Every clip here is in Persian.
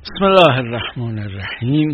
بسم الله الرحمن الرحیم.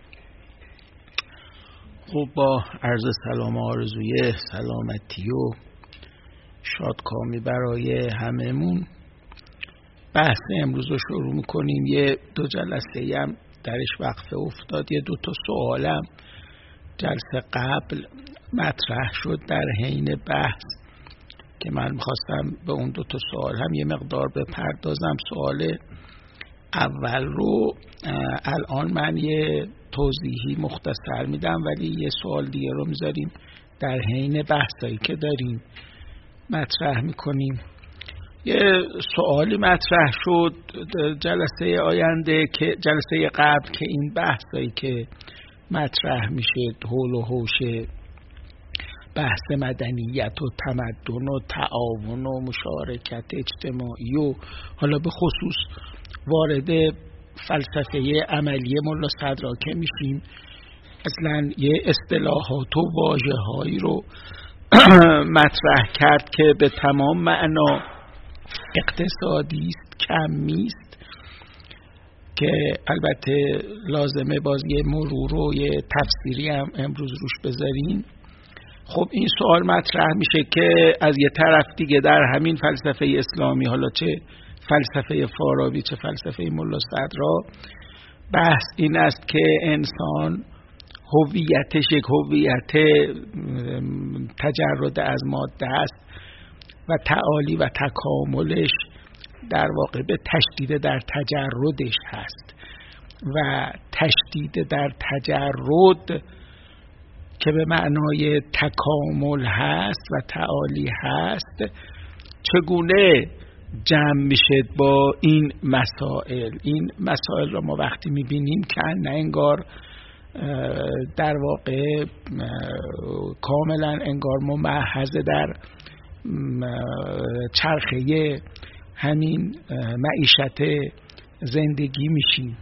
خب با عرض سلام و آرزوی سلامتی و شادکامی برای هممون بحث امروز رو شروع میکنیم. یه دو جلسه هم درش وقفه افتاد. یه دو تا سوالم جلسه قبل مطرح شد در حین بحث که من میخواستم به اون دو تا سوال هم یه مقدار بپردازم. سوال اول رو الان من یه توضیحی مختصر میدم، ولی یه سوال دیگه رو میذاریم در حین بحثایی که داریم مطرح میکنیم. یه سوالی مطرح شد جلسه آینده که جلسه قبل که این بحثایی که مطرح میشه حول و حوش بحث مدنیت و تمدن و تعاون و مشارکت اجتماعی و حالا به خصوص وارد فلسفه عملی ملا صدراکه میشیم، اصلا یه اصطلاحات و واژه‌هایی رو مطرح کرد که به تمام معنا اقتصادی است، کمی است، که البته لازمه باز یه مرور و یه تفسیری هم امروز روش بذاریم. خب این سوال مطرح میشه که از یه طرف دیگه در همین فلسفه اسلامی، حالا چه فلسفه فارابی چه فلسفه ملا صدرا، بحث این است که انسان هویتش یک هویت تجرد از ماده است و تعالی و تکاملش در واقع به تشدید در تجردش هست و تشدید در تجرد که به معنای تکامل هست و تعالی هست چگونه جمع میشه با این مسائل. این مسائل رو ما وقتی میبینیم که نه انگار در واقع کاملا انگار ممحض در چرخه همین معیشت زندگی میشیم.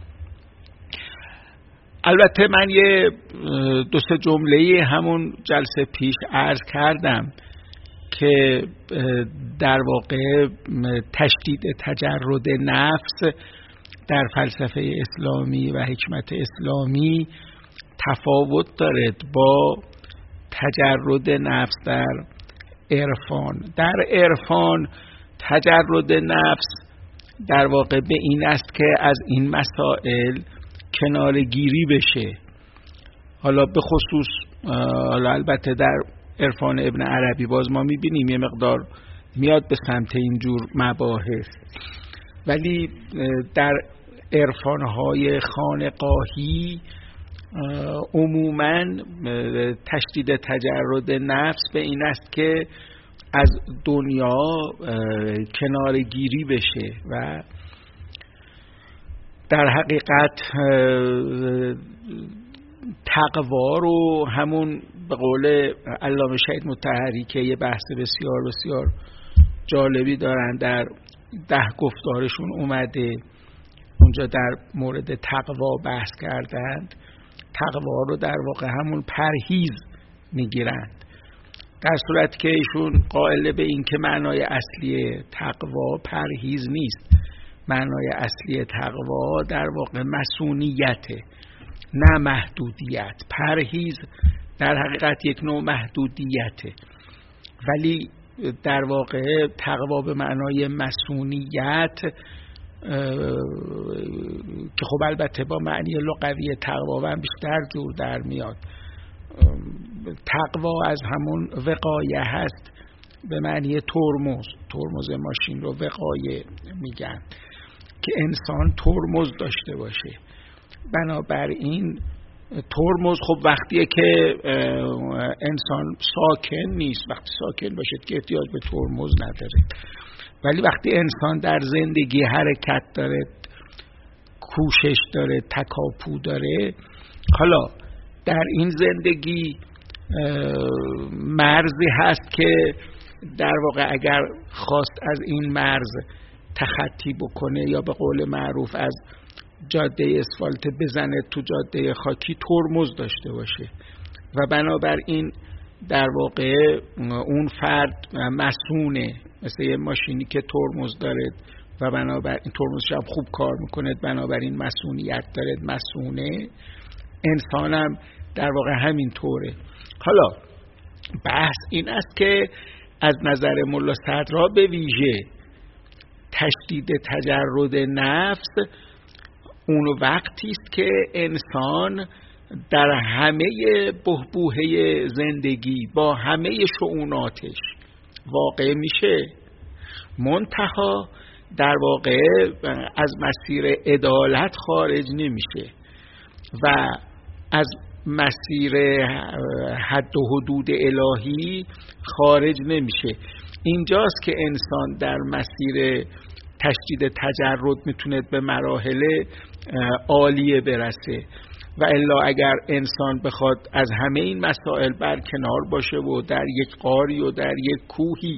البته من یه دو سه جمله همون جلسه پیش عرض کردم که در واقع تشدید تجرد نفس در فلسفه اسلامی و حکمت اسلامی تفاوت دارد با تجرد نفس در عرفان. در عرفان تجرد نفس در واقع به این است که از این مسائل کنارگیری بشه. حالا به خصوص البته در عرفان ابن عربی باز ما میبینیم یه مقدار میاد به سمت اینجور مباحث، ولی در عرفانهای خانقاهی عموماً تشدید تجرد نفس به این است که از دنیا کنارگیری بشه و در حقیقت تقوا رو همون به قول علامه شهید مطهری که یه بحث بسیار بسیار جالبی دارن در 10 گفتارشون اومده، اونجا در مورد تقوا بحث کردند. تقوا رو در واقع همون پرهیز میگیرند، در صورت که ایشون قائل به این که معنای اصلی تقوا پرهیز نیست. معنای اصلی تقوا در واقع مسئولیته، نه محدودیت. پرهیز در حقیقت یک نوع محدودیته، ولی در واقع تقوا به معنای مسئولیت که خب البته با معنی لغوی تقوا هم بیشتر جور در میاد. تقوا از همون وقایه هست، به معنی ترمز ماشین رو وقایه میگن که انسان ترمز داشته باشه. بنابراین ترمز خب وقتیه که انسان ساکن نیست، وقتی ساکن باشه که احتیاج به ترمز نداره، ولی وقتی انسان در زندگی حرکت داره، کوشش داره، تکاپو داره، حالا در این زندگی مرزی هست که در واقع اگر خواست از این مرز تخطی بکنه یا به قول معروف از جاده اسفالت بزنه تو جاده خاکی، ترمز داشته باشه و بنابراین در واقع اون فرد مسئونه، مثل یه ماشینی که ترمز داره و بنابراین ترمزش هم خوب کار میکنه، بنابراین مسئولیت داره، مسئونه. انسان هم در واقع همین طوره. حالا بحث این است که از نظر ملا صدرا به ویژه تشدید تجرد نفس اون وقتی است که انسان در همه بحبوحه زندگی با همه شؤوناتش واقع میشه، منتها در واقع از مسیر عدالت خارج نمیشه و از مسیر حد و حدود الهی خارج نمیشه. اینجاست که انسان در مسیر تشدید تجرد میتونه به مراحل عالیه برسه و الا اگر انسان بخواد از همه این مسائل برکنار باشه و در یک غاری و در یک کوهی،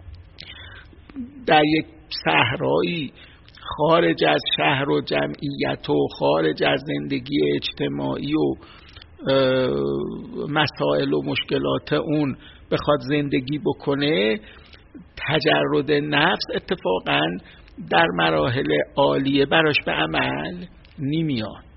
در یک صحرایی خارج از شهر و جمعیت و خارج از زندگی اجتماعی و مسائل و مشکلات اون بخواد زندگی بکنه، تجرد نفس اتفاقاً در مراحل عالیه براش به عمل نمیاد.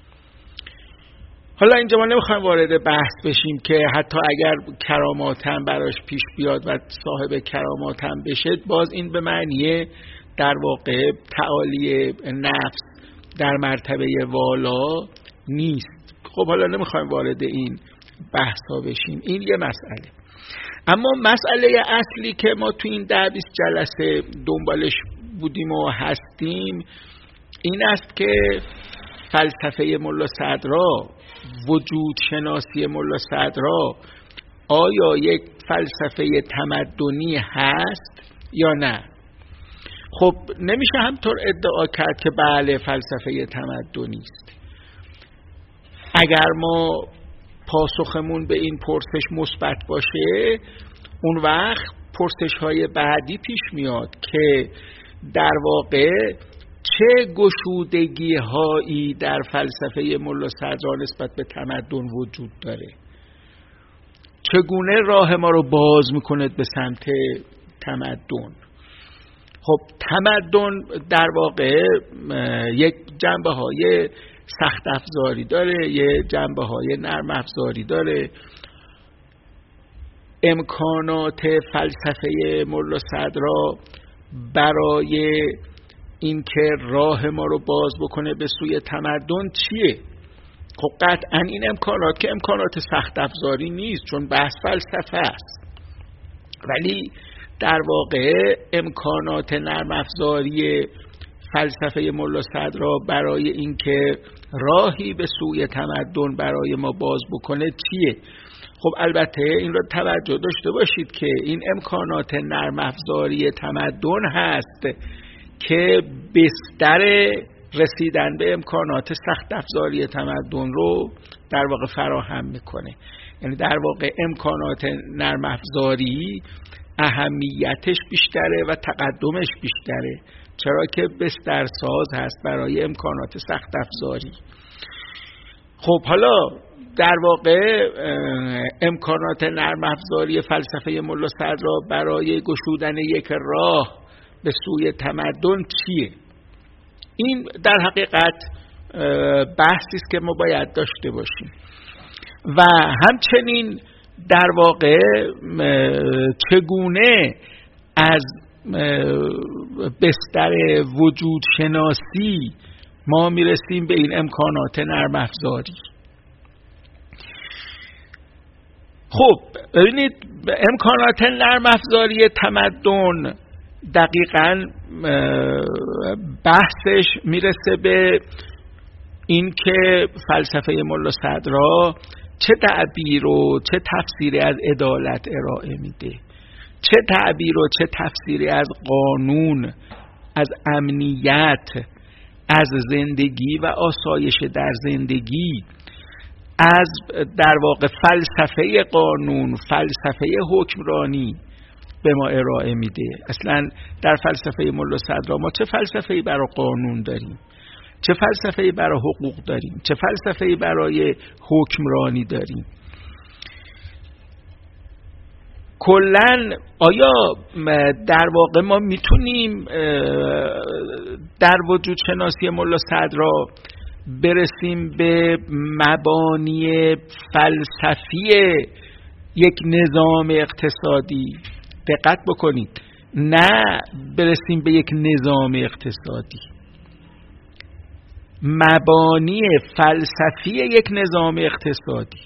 حالا اینجا ما نمیخوایم وارد بحث بشیم که حتی اگر کرامات هم براش پیش بیاد و صاحب کرامات هم بشه، باز این به معنی در واقع تعالی نفس در مرتبه والا نیست. خب حالا نمیخوایم وارد این بحث ها بشیم، این یه مسئله. اما مسئله اصلی که ما تو این 10-20 جلسه دنبالش بودیم و هستیم این است که فلسفه ملا صدرا، وجود شناسی ملا صدرا آیا یک فلسفه تمدنی هست یا نه؟ خب نمیشه همطور ادعا کرد که بله فلسفه تمدنی است. اگر ما پاسخمون به این پرسش مثبت باشه، اون وقت پرسش‌های بعدی پیش میاد که در واقع چه گشودگی‌هایی در فلسفه ملا صدرا نسبت به تمدن وجود داره، چگونه راه ما رو باز میکنه به سمت تمدن. خب تمدن در واقع یک جنبه‌های سخت افزاری داره، یک جنبه‌های نرم افزاری داره. امکانات فلسفه ملا صدرا برای اینکه راه ما رو باز بکنه به سوی تمدن چیه؟ خب قطعا این امکانات که امکانات سخت افزاری نیست، چون بحث فلسفه است، ولی در واقع امکانات نرم افزاری فلسفه ملا صدرا برای اینکه راهی به سوی تمدن برای ما باز بکنه چیه؟ خب البته این رو توجه داشته باشید که این امکانات نرم افزاری تمدن هست که بستر رسیدن به امکانات سخت افزاری تمدن رو در واقع فراهم میکنه. یعنی در واقع امکانات نرم افزاری اهمیتش بیشتره و تقدمش بیشتره، چرا که بسترساز هست برای امکانات سخت افزاری. خب حالا در واقع امکانات نرم افزاری فلسفه ملا صدرا برای گشودن یک راه به سوی تمدن چیه؟ این در حقیقت بحثی است که ما باید داشته باشیم و همچنین در واقع چگونه از بستر وجود شناسی ما میرسیم به این امکانات نرم افزاری. خب ببینید امکانات نرم افزاری تمدن دقیقاً بحثش میرسه به این که فلسفه ملا صدرا چه تعبیر و چه تفسیری از عدالت ارائه میده، چه تعبیر و چه تفسیری از قانون، از امنیت، از زندگی و آسایش در زندگی، از در واقع فلسفه قانون، فلسفه حکمرانی به ما ارائه میده. اصلا در فلسفه ملا صدرا ما چه فلسفه‌ای برای قانون داریم، چه فلسفه‌ای برای حقوق داریم، چه فلسفه‌ای برای حکمرانی داریم. کلن آیا در واقع ما میتونیم در وجود شناسی ملا صدرا برسیم به مبانی فلسفی یک نظام اقتصادی؟ دقت بکنید، نه برسیم به یک نظام اقتصادی، مبانی فلسفی یک نظام اقتصادی،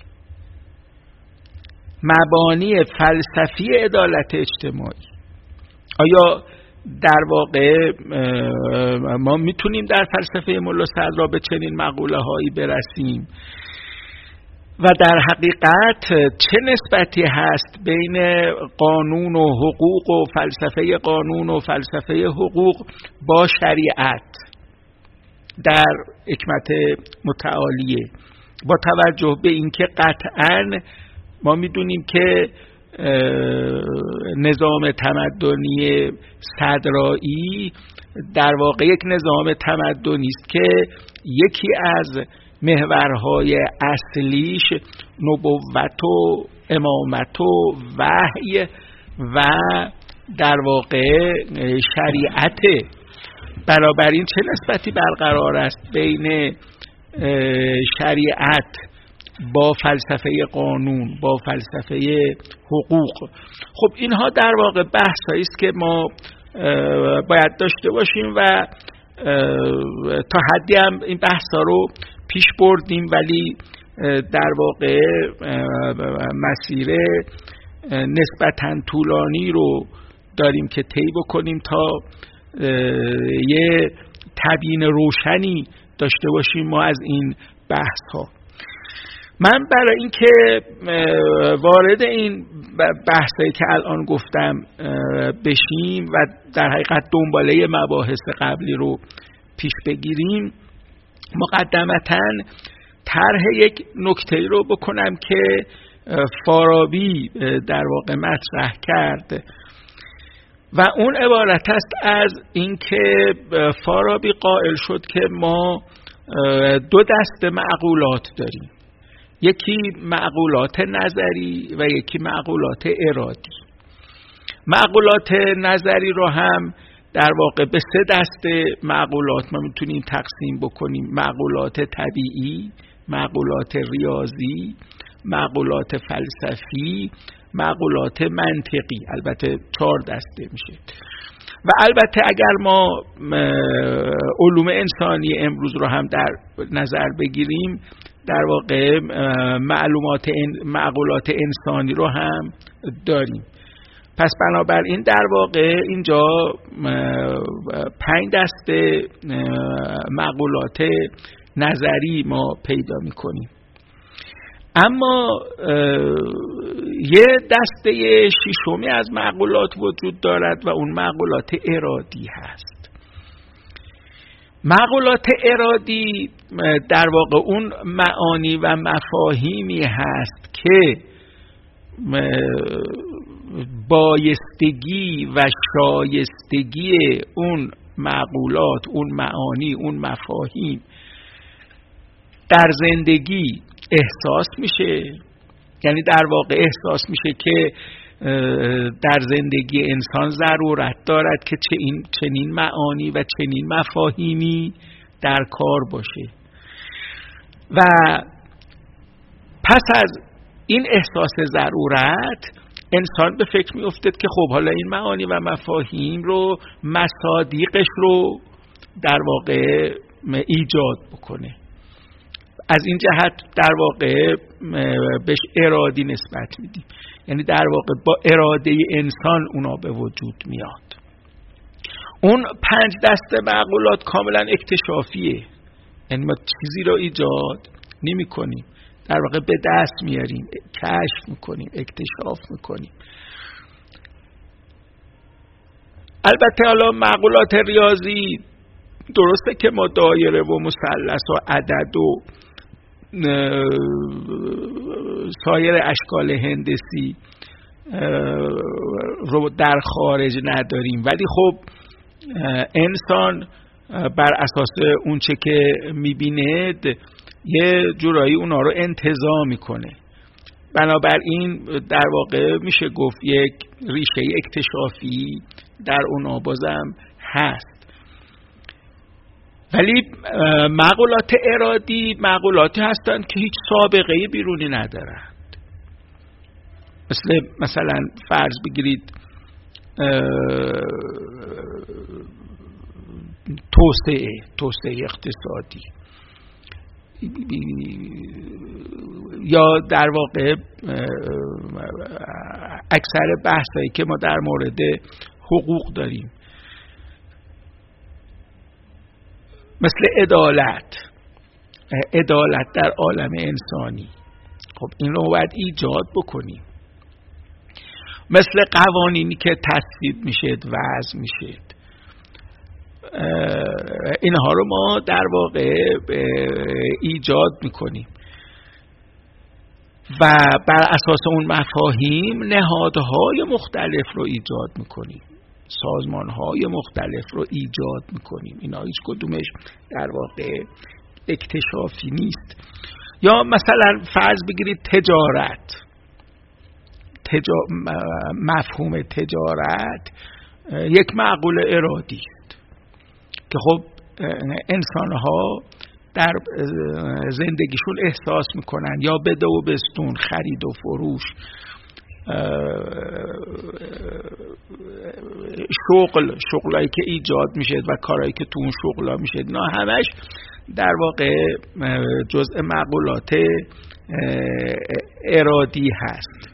مبانی فلسفی عدالت اجتماعی. آیا در واقع ما میتونیم در فلسفه ملا صدرا به چنین مقوله هایی برسیم؟ و در حقیقت چه نسبتی هست بین قانون و حقوق و فلسفه قانون و فلسفه حقوق با شریعت در حکمت متعالیه، با توجه به اینکه قطعاً ما میدونیم که نظام تمدنی صدرایی در واقع یک نظام تمدنی است که یکی از محورهای اصلیش نبوت و امامت و وحی و در واقع شریعته. بنابراین چه نسبتی برقرار است بین شریعت با فلسفه قانون، با فلسفه حقوق؟ خب اینها در واقع بحثایی است که ما باید داشته باشیم و تا حدی هم این بحثا رو پیش بردیم، ولی در واقع مسیر نسبتاً طولانی رو داریم که طی بکنیم تا یه تبیین روشنی داشته باشیم ما از این بحث ها. من برای اینکه وارد این بحثایی که الان گفتم بشیم و در حقیقت دنباله مباحث قبلی رو پیش بگیریم، مقدمتاً طرح یک نکته‌ای رو بکنم که فارابی در واقع مطرح کرد و اون عبارت است از اینکه فارابی قائل شد که ما دو دسته معقولات داریم، یکی معقولات نظری و یکی معقولات ارادی. معقولات نظری رو هم در واقع به سه دسته معقولات ما میتونیم تقسیم بکنیم: معقولات طبیعی، معقولات ریاضی، معقولات فلسفی، معقولات منطقی. البته 4 دسته میشه. و البته اگر ما علوم انسانی امروز رو هم در نظر بگیریم، در واقع معقولات انسانی رو هم داریم. پس بنابراین در واقع اینجا 5 دسته معقولات نظری ما پیدا می‌کنیم. اما یه دسته ششمی از معقولات وجود دارد و اون معقولات ارادی هست. معقولات ارادی در واقع اون معانی و مفاهیمی هست که بایستگی و شایستگی اون معقولات، اون معانی، اون مفاهیم در زندگی احساس میشه. یعنی در واقع احساس میشه که در زندگی انسان ضرورت دارد که چنین معانی و چنین مفاهیمی در کار باشه و پس از این احساس ضرورت انسان به فکر میافتد که خب حالا این معانی و مفاهیم رو مصادیقش رو در واقع ایجاد بکنه. از این جهت در واقع بهش ارادی نسبت میدیم، یعنی در واقع با اراده انسان اونا به وجود میاد. اون 5 دسته معقولات کاملا اکتشافیه، یعنی ما چیزی رو ایجاد نمی کنیم، در واقع به دست میاریم، کشف میکنیم، اکتشاف میکنیم. البته حالا معقولات ریاضی درسته که ما دایره و مثلث و عدد و سایر اشکال هندسی رو در خارج نداریم، ولی خب انسان بر اساس اونچه که میبیند یه جورایی اونا رو انتزاع میکنه بنابراین در واقع میشه گفت یک ریشه اکتشافی در اونا بازم هست. ولی مقولات ارادی مقولاتی هستند که هیچ سابقه بیرونی ندارند. مثلا فرض بگیرید توسعه اقتصادی، یا در واقع اکثر بحثایی که ما در مورد حقوق داریم، مثل عدالت در عالم انسانی. خب این رو باید ایجاد بکنیم. مثل قوانینی که تصویب میشه، وضع میشه، اینها رو ما در واقع ایجاد میکنیم و بر اساس اون مفاهیم نهادهای مختلف رو ایجاد میکنیم، سازمانهای مختلف رو ایجاد میکنیم. اینا هیچ کدومش در واقع اکتشافی نیست. یا مثلا فرض بگیرید تجارت، مفهوم تجارت یک معقول ارادی است که خب انسانها در زندگیشون احساس میکنن، یا بده و بستون، خرید و فروش، شغلایی که ایجاد میشه و کارهایی که تو اون شغلا میشه، نه همش در واقع جزء معقولات ارادی هست.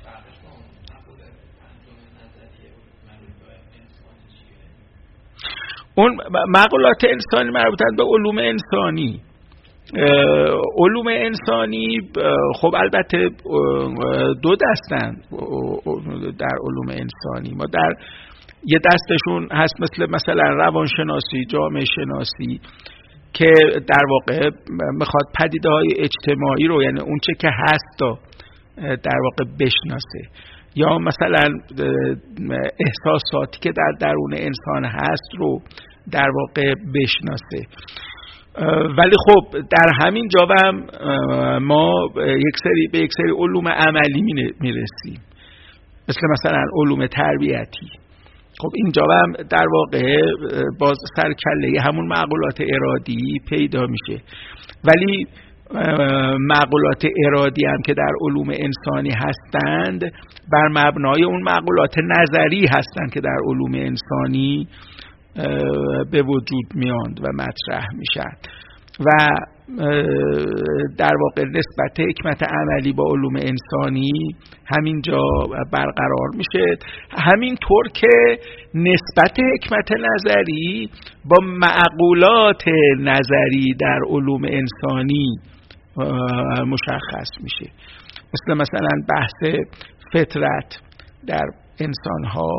اون معقولات انسانی مربوطن به علوم انسانی. علوم انسانی خب البته دو دستن در علوم انسانی. ما در یه دستشون هست مثلا روانشناسی، جامعه شناسی، که در واقع میخواد پدیده‌های اجتماعی رو، یعنی اون چه که هست تا در واقع بشناسه، یا مثلا احساساتی که در درون انسان هست رو در واقع بشناسه. ولی خب در همین جا هم ما به یک سری علوم عملی میرسیم، مثلا علوم تربیتی. خب اینجا هم در واقع باز سر کله همون معقولات ارادی پیدا میشه. ولی معقولات ارادی هم که در علوم انسانی هستند بر مبنای اون معقولات نظری هستند که در علوم انسانی به وجود میاند و مطرح میشن و در واقع نسبت حکمت عملی با علوم انسانی همینجا برقرار میشه. همینطور که نسبت حکمت نظری با معقولات نظری در علوم انسانی مشخص میشه، مثلا بحث فطرت در انسان‌ها،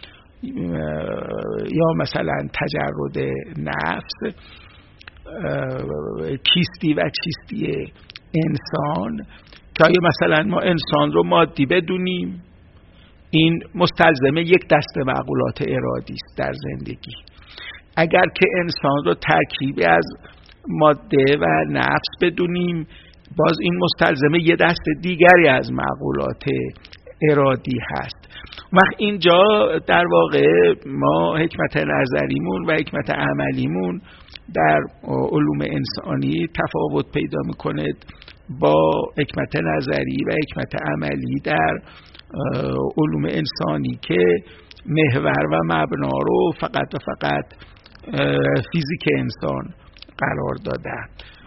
یا مثلا تجرد نفس، کیستی و چیستی انسان، که آیا مثلا ما انسان رو مادی بدونیم، این مستلزم یک دسته معقولات ارادی است در زندگی. اگر که انسان رو ترکیبی از ماده و نفس بدونیم، باز این مستلزم یک دسته دیگری از معقولات ارادی هست. وقت اینجا در واقع ما حکمت نظریمون و حکمت عملیمون در علوم انسانی تفاوت پیدا میکنه با حکمت نظری و حکمت عملی در علوم انسانی که محور و مبنا رو فقط و فقط فیزیک انسان قرار دادن.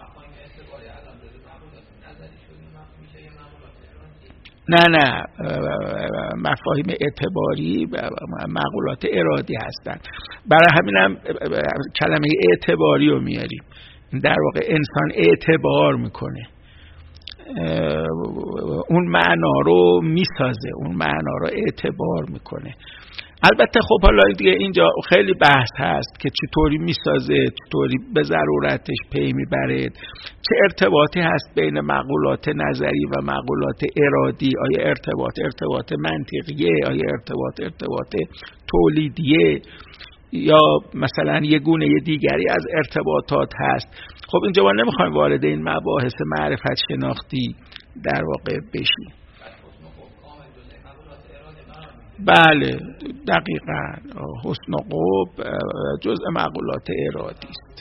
نه مفاهیم اعتباری معقولات ارادی هستند. برای همینم کلمه اعتباری رو میاریم. در واقع انسان اعتبار میکنه، اون معنا رو میسازه، اون معنا رو اعتبار میکنه. البته خب حالا دیگه اینجا خیلی بحث هست که چطوری میسازه، چطوری به ضرورتش پی میبره، چه ارتباطی هست بین معقولات نظری و معقولات ارادی. آیا ارتباط منطقیه، آیا ارتباط تولیدیه، یا مثلا یه گونه دیگری از ارتباطات هست. خب اینجا ما نمیخوایم وارد این مباحث معرفت شناختی در واقع بشیم. بله دقیقاً حسن و قب جزء معقولات ارادی است.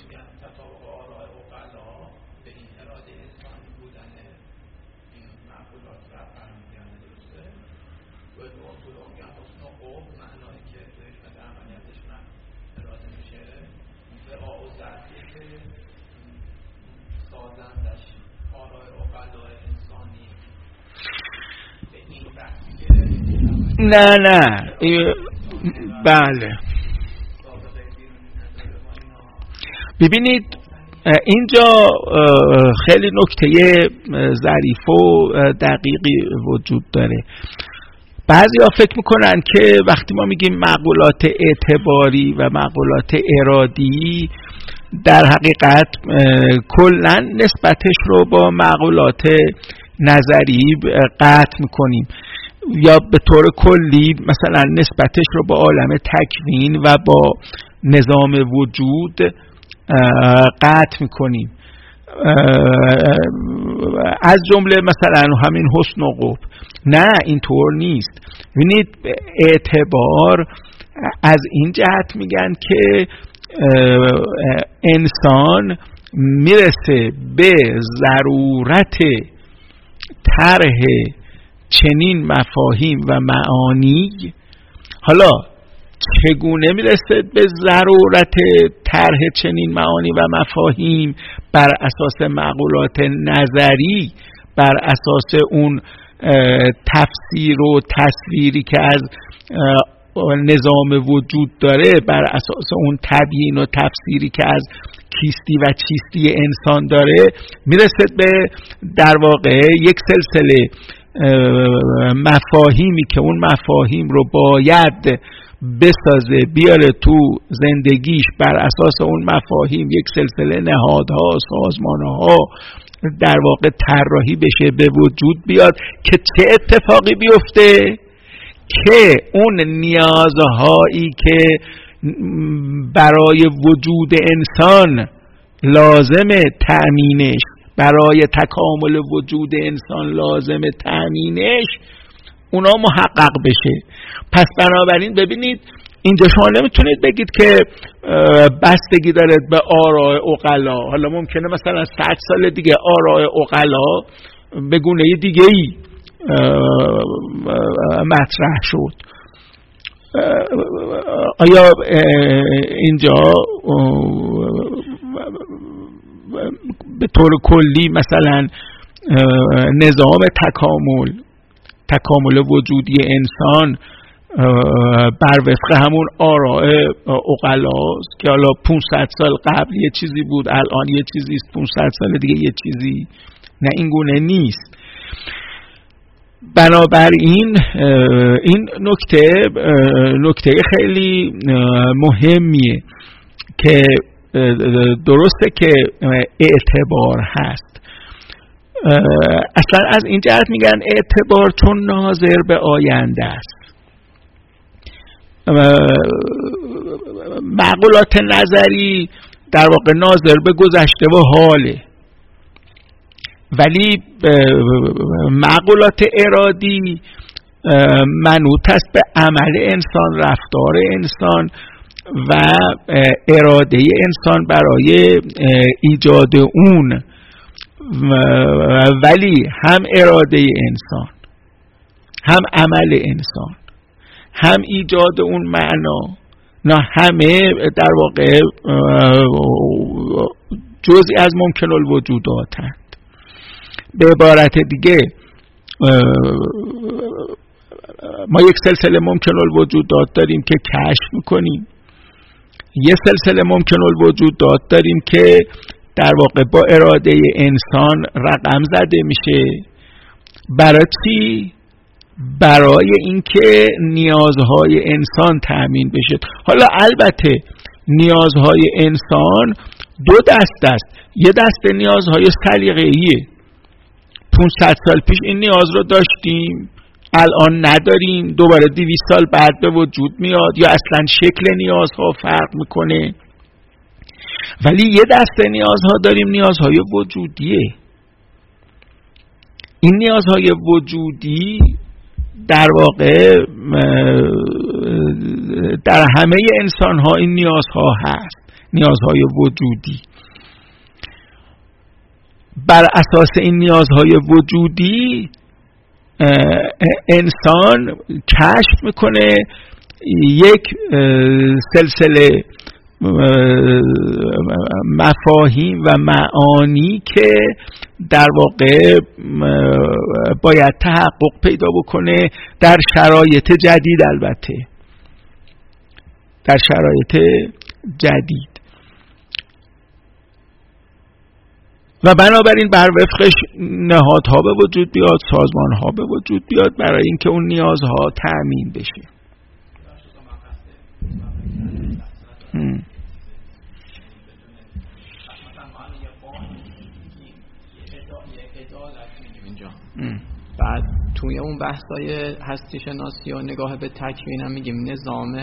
نه بله ببینید اینجا خیلی نکته ظریف و دقیقی وجود داره. بعضیا فکر میکنن که وقتی ما میگیم معقولات اعتباری و معقولات ارادی در حقیقت کلا نسبتش رو با معقولات نظری قطع میکنیم یا به طور کلی مثلا نسبتش رو با عالم تکوین و با نظام وجود قطع میکنیم، از جمله مثلا همین حسن و قب. نه اینطور نیست. ببینید اعتبار از این جهت میگن که انسان میرسه به ضرورت طرح چنین مفاهیم و معانی. حالا چگونه میرسه به ضرورت طرح چنین معانی و مفاهیم؟ بر اساس معقولات نظری، بر اساس اون تفسیر و تصویری که از نظام وجود داره، بر اساس اون تبیین و تفسیری که از کیستی و چیستی انسان داره، میرسه به در واقع یک سلسله مفاهیمی که اون مفاهیم رو باید بسازه بیاره تو زندگیش. بر اساس اون مفاهیم یک سلسله نهادها، سازمانها در واقع طراحی بشه، به وجود بیاد که چه اتفاقی بیفته؟ که اون نیازهایی که برای وجود انسان لازمه تأمینش، برای تکامل وجود انسان لازمه تأمینش، اونا محقق بشه. پس بنابراین ببینید اینجا شما نمیتونید بگید که بستگی داره به آراء عقلا. حالا ممکنه مثلا 100 سال دیگه آراء عقلا به گونه دیگه‌ای مطرح شد. آیا اینجا به طور کلی مثلا نظام تکامل وجودی انسان بر وفق همون آراء عقلاست که حالا 500 سال قبل یه چیزی بود، الان یه چیزی است، 500 سال دیگه یه چیزی؟ نه، این گونه نیست. بنابراین این نکته خیلی مهمیه که درسته که اعتبار هست. اصلا از این جهت میگن اعتبار چون ناظر به آینده است. معقولات نظری در واقع ناظر به گذشته و حاله، ولی معقولات ارادی منوط است به عمل انسان، رفتار انسان و اراده انسان برای ایجاد اون. ولی هم اراده انسان، هم عمل انسان، هم ایجاد اون معنا، نه همه در واقع جزئی از ممکن الوجوداتند. به عبارت دیگه ما یک سلسله ممکن الوجودات داریم که کشف میکنیم، یه سلسله ممکن الوجودات داریم که در واقع با اراده انسان رقم زده میشه. برای چی؟ برای اینکه نیازهای انسان تأمین بشه. حالا البته نیازهای انسان دو دست است. یه دسته نیازهای سلیقه‌ایه، 500 سال پیش این نیاز رو داشتیم، الان نداریم، دوباره 200 سال بعد به وجود میاد، یا اصلا شکل نیازها فرق میکنه. ولی یه دسته نیازها داریم، نیازهای وجودیه. این نیازهای وجودی در واقع در همه انسان ها این نیازها هست، نیازهای وجودی. بر اساس این نیازهای وجودی انسان کشف میکنه یک سلسله مفاهیم و معانی که در واقع باید تحقق پیدا بکنه در شرایط جدید، البته در شرایط جدید، و بنابراین بر وفقش نهادها به وجود بیاد، سازمانها به وجود بیاد برای اینکه اون نیازها تأمین بشه. بعد توی اون بحثای هستی شناسی و نگاه به تکوین هم میگیم نظام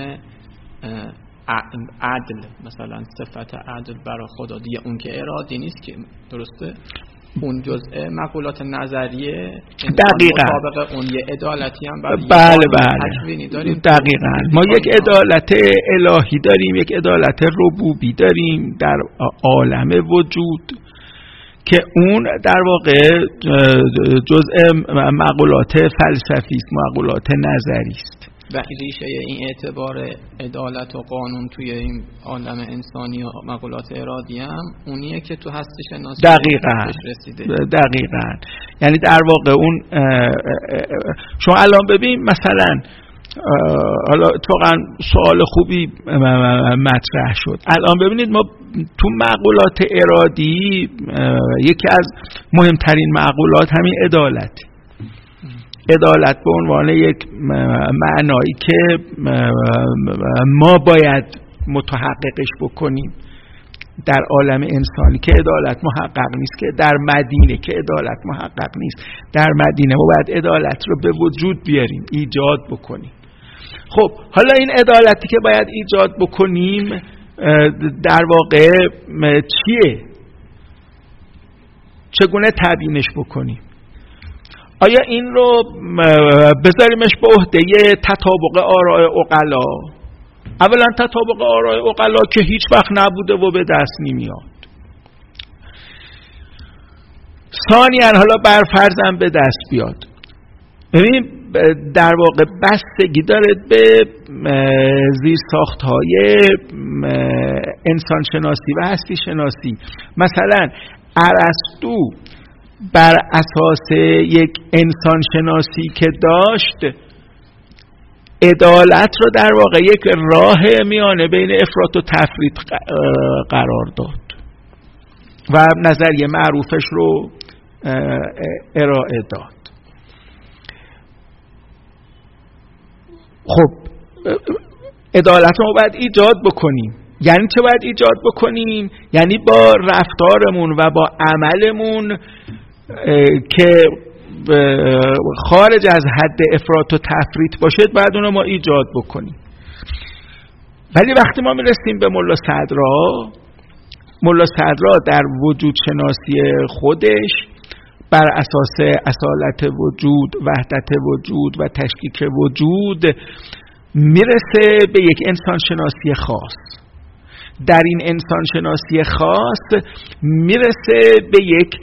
عدل، مثلا صفت عدل برای خدا دیگه اون که ارادی نیست که، درسته؟ اون جزء مقولات نظریه دقیقاً مطابق اون یه عدالتی هم برای تکوینی داریم. دقیقاً ما یک عدالت الهی داریم، یک عدالت ربوبی داریم در عالم وجود که اون در واقع جزء مقولات فلسفی است، مقولات نظری است. و ریشه این اعتبار عدالت و قانون توی این عالم انسانی و مقولات ارادی هم اونیه که تو هستی شناسی دقیقاً یعنی در واقع اون شما الان ببین مثلا حالا اتفاقا سوال خوبی مطرح شد. الان ببینید ما تو مقولات ارادی یکی از مهمترین مقولات همین عدالت به عنوان یک معنایی که ما باید متحققش بکنیم در عالم انسانی که عدالت محقق نیست، که در مدینه که عدالت محقق نیست. در مدینه ما باید عدالت رو به وجود بیاریم، ایجاد بکنیم. خب حالا این عدالتی که باید ایجاد بکنیم در واقع چیه؟ چگونه تبیینش بکنیم؟ آیا این رو بذاریمش به عهده تطابق آراء عقلا؟ اولا تطابق آراء عقلا که هیچ وقت نبوده و به دست نمیاد. ثانیاً حالا بر فرضم به دست بیاد، ببین در واقع بستگی داره به زیرساخت‌های انسان شناسی و هستی شناسی. مثلا ارسطو بر اساس یک انسان شناسی که داشت عدالت رو در واقع یک راه میانه بین افراط و تفریط قرار داد و نظریه معروفش رو ارائه داد. خب عدالت رو باید ایجاد بکنیم. یعنی چه باید ایجاد بکنیم؟ یعنی با رفتارمون و با عملمون که خارج از حد افراط و تفریط باشه باید اون رو ما ایجاد بکنیم. ولی وقتی ما میرسیم به ملا صدرا در وجود شناسی خودش بر اساس اصالت وجود، وحدت وجود و تشکیک وجود میرسه به یک انسان شناسی خاص. در این انسان شناسی خاص میرسه به یک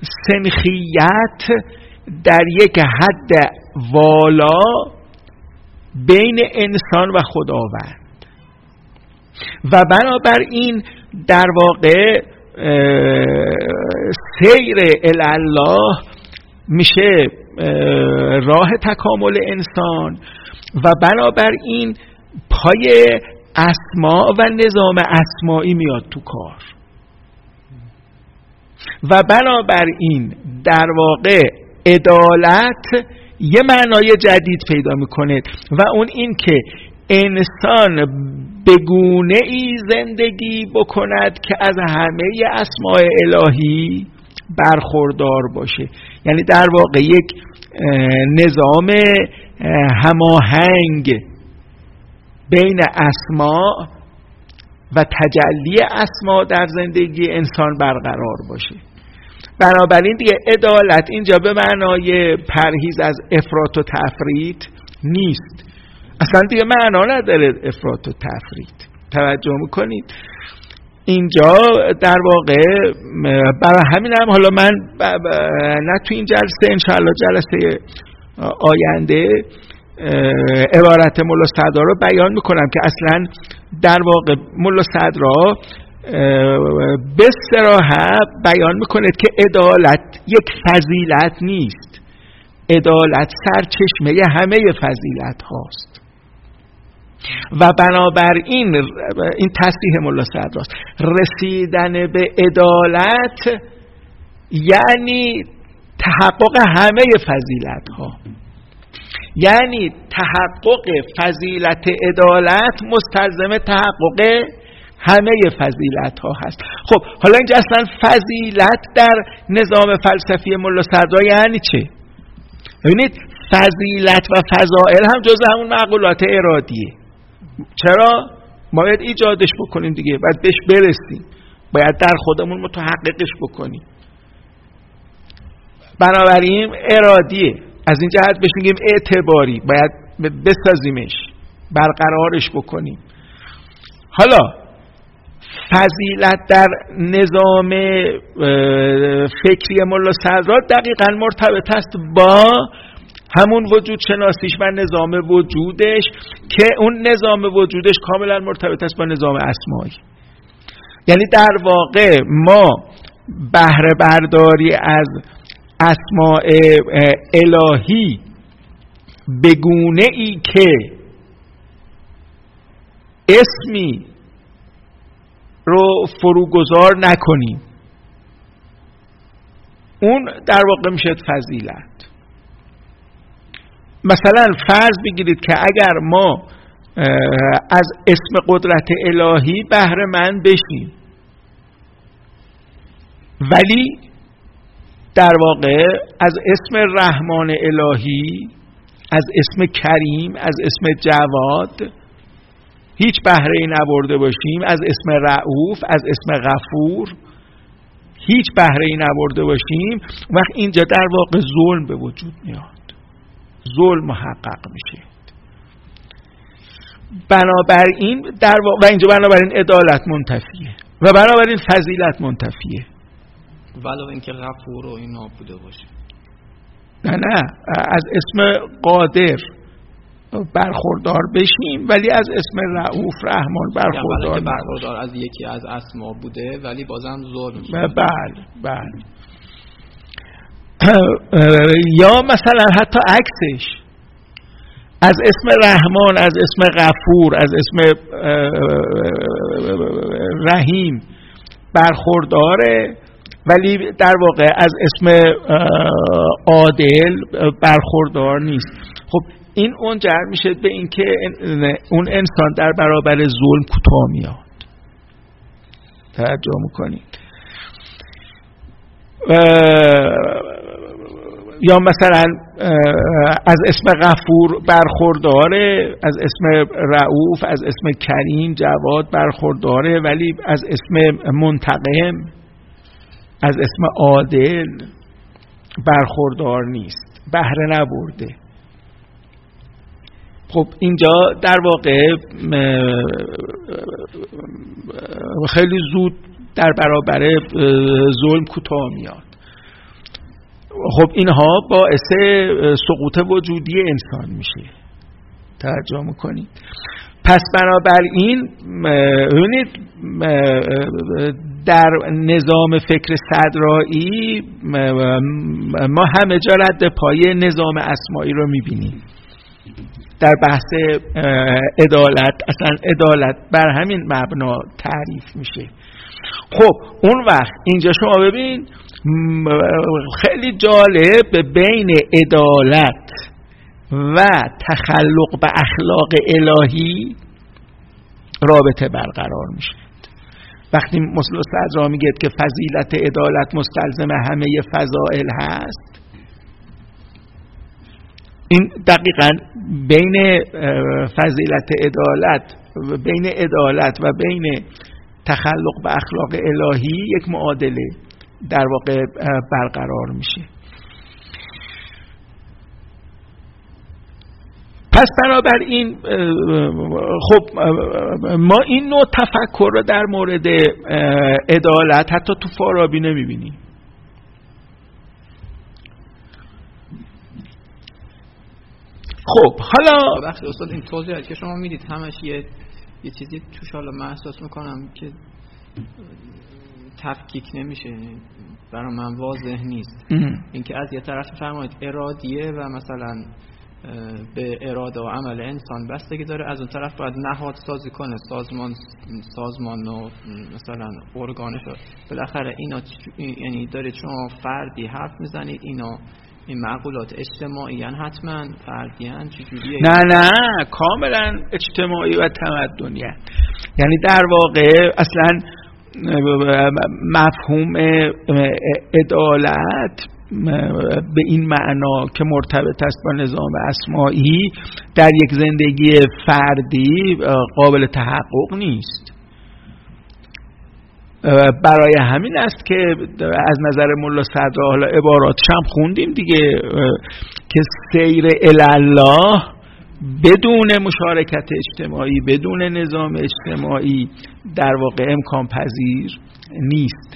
سنخیت در یک حد والا بین انسان و خداوند و بنابراین در واقع سیر الله میشه راه تکامل انسان و بنابراین پای اسما و نظام اسمایی میاد تو کار و بنابراین در واقع عدالت یه معنای جدید پیدا میکنه و اون این که انسان به گونه ای زندگی بکند که از همه اسماء الهی برخوردار باشه. یعنی در واقع یک نظام هماهنگ بین اسما و تجلی اسما در زندگی انسان برقرار باشه بنابراین دیگه عدالت اینجا به معنای پرهیز از افراط و تفریط نیست، اصلا دیگه معنا نداره افراط و تفریط. توجه میکنید اینجا در واقع برای همین هم حالا من نه تو این جلسه، انشاءالله جلسه آینده عبارت ملا صدرا رو بیان میکنم که اصلا در واقع ملا صدرا به صراحت بیان میکنه که عدالت یک فضیلت نیست، عدالت سرچشمه همه فضیلت هاست و بنابراین این تصریح ملا صدراست. رسیدن به عدالت یعنی تحقق همه فضیلت ها، یعنی تحقق فضیلت عدالت مستلزم تحقق همه فضیلت ها هست. خب حالا اینجا اصلا فضیلت در نظام فلسفی ملا صدرا یعنی چه؟ ببینید فضیلت و فضائل هم جز همون معقولات ارادیه. چرا؟ باید ایجادش بکنیم دیگه، باید بهش برسیم، باید در خودمون متحققش بکنیم. بنابراین ارادیه، از این جهت بهش میگیم اعتباری، باید بسازیمش، برقرارش بکنیم. حالا فضیلت در نظام فکری ملا صدرا دقیقاً مرتبط است با همون وجود شناسیش و نظام وجودش که اون نظام وجودش کاملا مرتبط است با نظام اسمایی. یعنی در واقع ما بهره برداری از اسماء الهی به گونه ای که اسمی رو فروگذار نکنیم، اون در واقع میشه فضیلت. مثلا فرض بگیرید که اگر ما از اسم قدرت الهی بهره مند بشیم ولی در واقع از اسم رحمان الهی، از اسم کریم، از اسم جواد هیچ بهره‌ای نبرده باشیم، از اسم رؤوف، از اسم غفور هیچ بهره‌ای نبرده باشیم، وقت اینجا در واقع ظلم به وجود میاد، ظلم محقق میشه. بنابراین در واقع اینجا بنابراین عدالت منتفیه و بنابراین فضیلت منتفیه، ولو اینکه غفور و اینا بوده باشه. نه از اسم قادر برخوردار بشیم ولی از اسم رؤوف رحمان برخوردار از یکی از اسما بوده ولی بازم ظلم. بله. یا مثلا حتی عکسش، از اسم رحمان، از اسم غفور، از اسم رحیم برخورداره ولی در واقع از اسم عادل برخوردار نیست. خب این منجر میشه به این که اون انسان در برابر ظلم کوتاه میاد. توجه میکنید؟ یا مثلا از اسم غفور برخورداره، از اسم رؤوف، از اسم کریم جواد برخورداره ولی از اسم منتقم، از اسم عادل برخوردار نیست، بهره نبرده. خب اینجا در واقع خیلی زود در برابر ظلم کوتاه میاد. خب اینها باعث سقوط وجودی انسان میشه. توجه میکنید؟ پس بنابراین ببینید در نظام فکر صدرایی ما همه جا رد پای نظام اسمایی رو میبینیم. در بحث عدالت اصلا عدالت بر همین مبنا تعریف میشه. خب اون وقت اینجا شما ببین خیلی جالب بین عدالت و تخلق به اخلاق الهی رابطه برقرار میشه. وقتی ملا صدرا میگه که فضیلت عدالت مستلزم همه فضائل هست، این دقیقاً بین فضیلت عدالت و بین عدالت و بین تخلق به اخلاق الهی یک معادله، در واقع برقرار میشه. پس بنابراین خب ما این نوع تفکر رو در مورد عدالت حتی تو فارابی نمیبینیم. خب حالا بخش استاد این توضیحاتی که شما میدید همش یه چیزی توش حالا من احساس میکنم که تفکیک نمیشه، برای من واضح نیست. اینکه از یه طرف فرمایید ارادیه و مثلا به اراده و عمل انسان بستگی داره، از اون طرف باید نهاد سازی کنه، سازمان و مثلا ارگانش. بالاخره اینا یعنی دارید شما فردی حرف میزنید، اینا این معقولات اجتماعی ان، حتما فردی ان، چجوریه؟ نه کاملا اجتماعی و تمدنی ان. یعنی در واقع اصلا مفهوم عدالت به این معنا که مرتبط است با نظام اسماعی در یک زندگی فردی قابل تحقق نیست. برای همین است که از نظر ملا صدرا حالا عباراتش هم خوندیم دیگه که سیر الله بدون مشارکت اجتماعی، بدون نظام اجتماعی در واقع امکان پذیر نیست.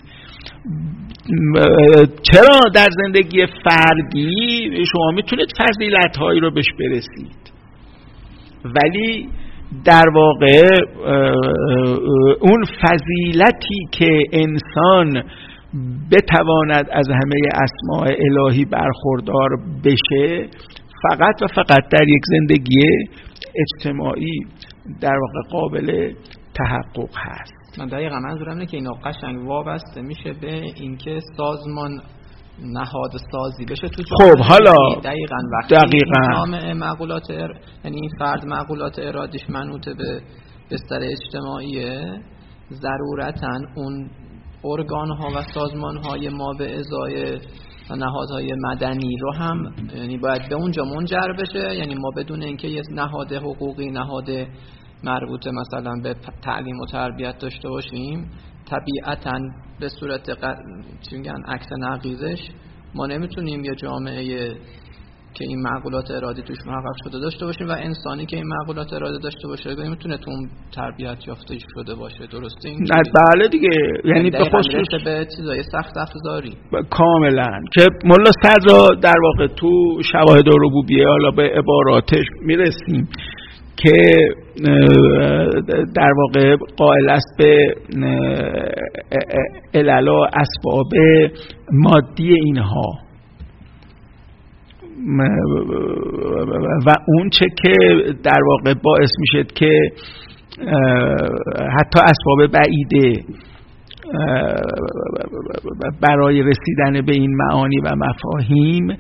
چرا در زندگی فردی شما میتونید فضیلت هایی رو بهش برسید، ولی در واقع اون فضیلتی که انسان بتواند از همه اسماء الهی برخوردار بشه فقط و فقط در یک زندگی اجتماعی در واقع قابل تحقق هست. من دقیقا منظورم اینه که اینا قشنگ وابسته میشه به اینکه سازمان نهاد سازی بشه تو جامعه. خب حالا وقتی جامعه معقولات یعنی این فرد معقولات ارادیش منوط به بستر اجتماعیه، ضرورتاً اون ارگان ها و سازمان های ما به ازای نهادهای مدنی رو هم یعنی باید به اونجا منجر بشه. یعنی ما بدون اینکه یه نهاد حقوقی، نهاد مربوط مثلا به تعلیم و تربیت داشته باشیم، طبیعتاً به صورت چی میگن عکس نقیضش ما نمیتونیم یه جامعه که این معقولات ارادی توش محقق شده داشته باشیم و انسانی که این معقولات ارادی داشته باشه نمیتونه تو اون تربیت یافته شده باشه. درسته این؟ نه بله دیگه، یعنی به خصوص به چیزای سخت افزاری کاملا که ملا صدرا در واقع تو شواهد ربوبیه حالا به عباراتش میرسیم که در واقع قائل است به علل و اسباب مادی اینها و اون چه که در واقع باعث میشه که حتی اسباب بعیده برای رسیدن به این معانی و مفاهیم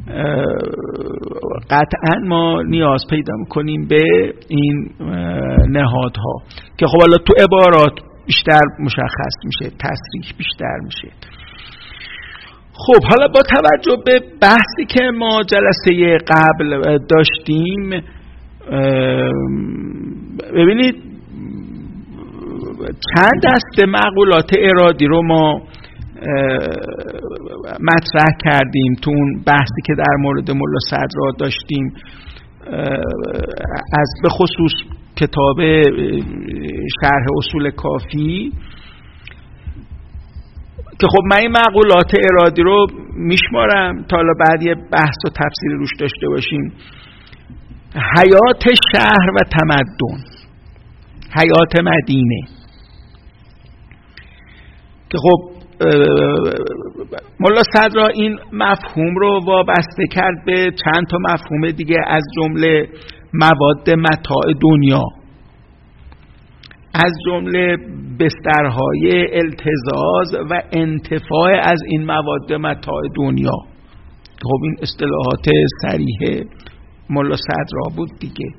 قطعا ما نیاز پیدا میکنیم به این نهادها که خب حالا تو عبارات بیشتر مشخص میشه، تصریح بیشتر میشه. خب حالا با توجه به بحثی که ما جلسه قبل داشتیم، ببینید چند دسته معقولات ارادی رو ما مطرح کردیم تو اون بحثی که در مورد ملا صدرا داشتیم، از به خصوص کتاب شرح اصول کافی، که خب من این معقولات ارادی رو میشمارم تا حالا بعد یه بحث و تفسیری روش داشته باشیم. حیات شهر و تمدن، حیات مدینه، که خب ملا صدرا این مفهوم رو وابسته کرد به چند تا مفهوم دیگه، از جمله مواد متاع دنیا، از جمله بسترهای التزاز و انتفاع از این مواد متاع دنیا. خب این اصطلاحات صریح ملا صدرا بود دیگه.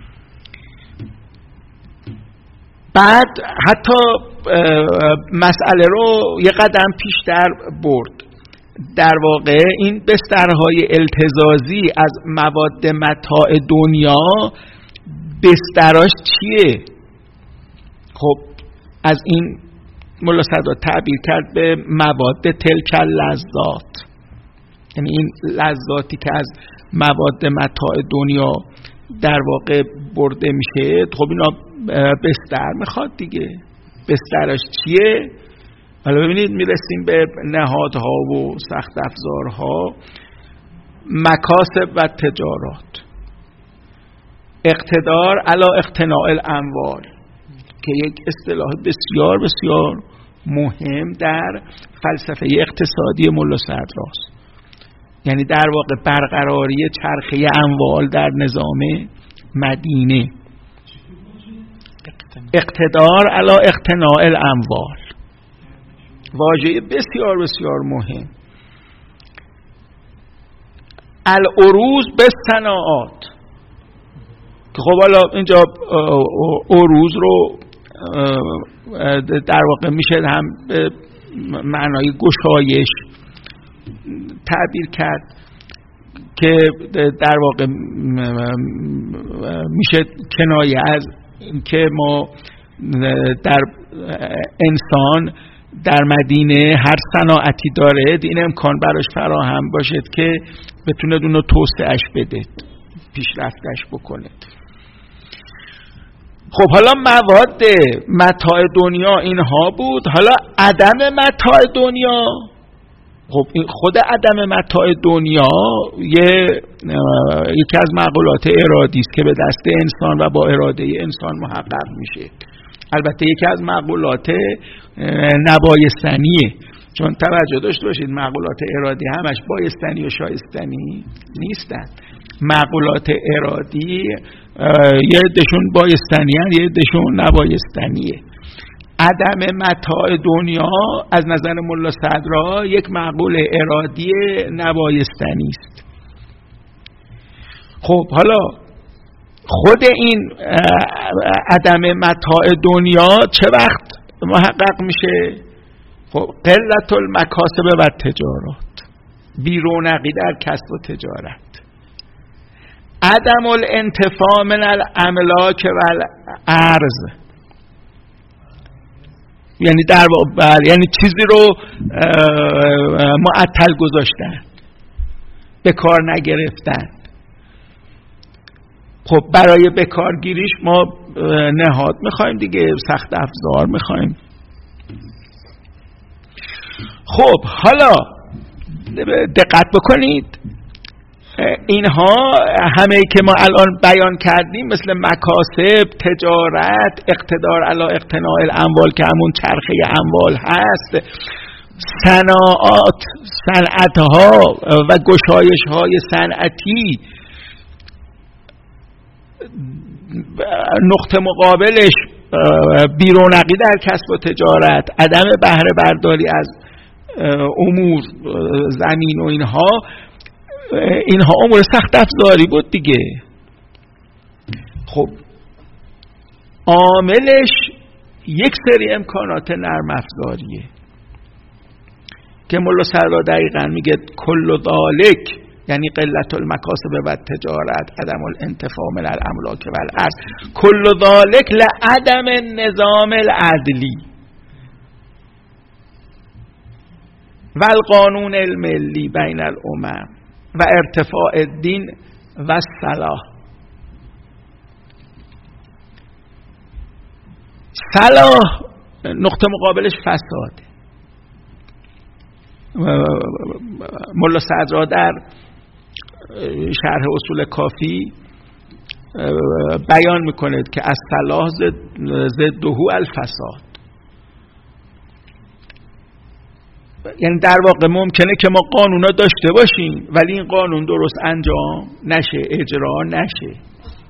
بعد حتی مسئله رو یه قدم پیشتر برد. در واقع این بسترهای التزازی از مواد متاع دنیا بستراش چیه؟ خب از این ملا صدرا تعبیر کرد به مواد تلک لذات، یعنی این لذاتی که از مواد متاع دنیا در واقع برده میشه. خب اینا بستر میخواد دیگه. بسترش چیه؟ حالا ببینید میرسیم به نهادها و سخت افزارها. مکاسب و تجارات، اقتدار علی اقتناء الاموال که یک اصطلاح بسیار بسیار مهم در فلسفه اقتصادی ملا صدراست. یعنی در واقع برقراری چرخه اموال در نظام مدینه. اقتدار علی اقتناء الاموال، واژه بسیار بسیار مهم. العروض به صناعات که خب حالا اینجا عروض رو در واقع میشه هم به معنای گشایش تعبیر کرد که در واقع میشه کنایه از که ما در انسان در مدینه هر صناعتی داره این امکان براش فراهم باشد که بتونه اونو توسعهش بده، پیشرفتش بکنه. خب حالا مواد متاع دنیا اینها بود. حالا عدم متاع دنیا، خب خود عدم متاع دنیا یکی از معقولات ارادی است که به دست انسان و با اراده انسان محقق میشه. البته یکی از معقولات نبایستنیه، چون توجه داشته باشید معقولات ارادی همش بایستنی و شایستنی نیستن. معقولات ارادی یه عده‌شون بایستنی‌اند، یه عده‌شون نبایستنیه. عدم متاع دنیا از نظر ملا صدرا یک معقول ارادی نبایستنی است. خب حالا خود این عدم متاع دنیا چه وقت محقق میشه؟ خب قلت المکاسب و تجارات، بیرونقی در کسب و تجارت. عدم الانتفاع من الاملاک و الارض، یعنی در واقع یعنی چیزی رو معطل گذاشتن، به کار نگرفتن. خب برای بکارگیریش ما نهاد میخوایم دیگه، سخت افزار میخوایم. خب حالا دقت بکنید، اینها همه که ما الان بیان کردیم مثل مکاسب، تجارت، اقتدار علی اقتناء الاموال که همون چرخه اموال هست، صناعات، صنعتها و گشایش‌های صنعتی، نقطه مقابلش بیرونقی در کسب و تجارت، عدم بهره برداری از امور زمین و اینها امور سخت افزاری بود دیگه. خب عاملش یک سری امکانات نرم افزاریه که ملا صدرا دقیقاً میگه کل ذالک، یعنی قلت المکاسب و تجارت، عدم الانتفاع من الاملاک و الارض، کل ذالک لعدم النظام العدلی و القانون الملی بین الامم و ارتفاع الدین و الصلاح. صلاح نقطه مقابلش فساده. ملا صدرا در شرح اصول کافی بیان میکنه که از صلاح ضده الفساد، یعنی در واقع ممکنه که ما قانونا داشته باشیم ولی این قانون درست انجام نشه، اجرا نشه.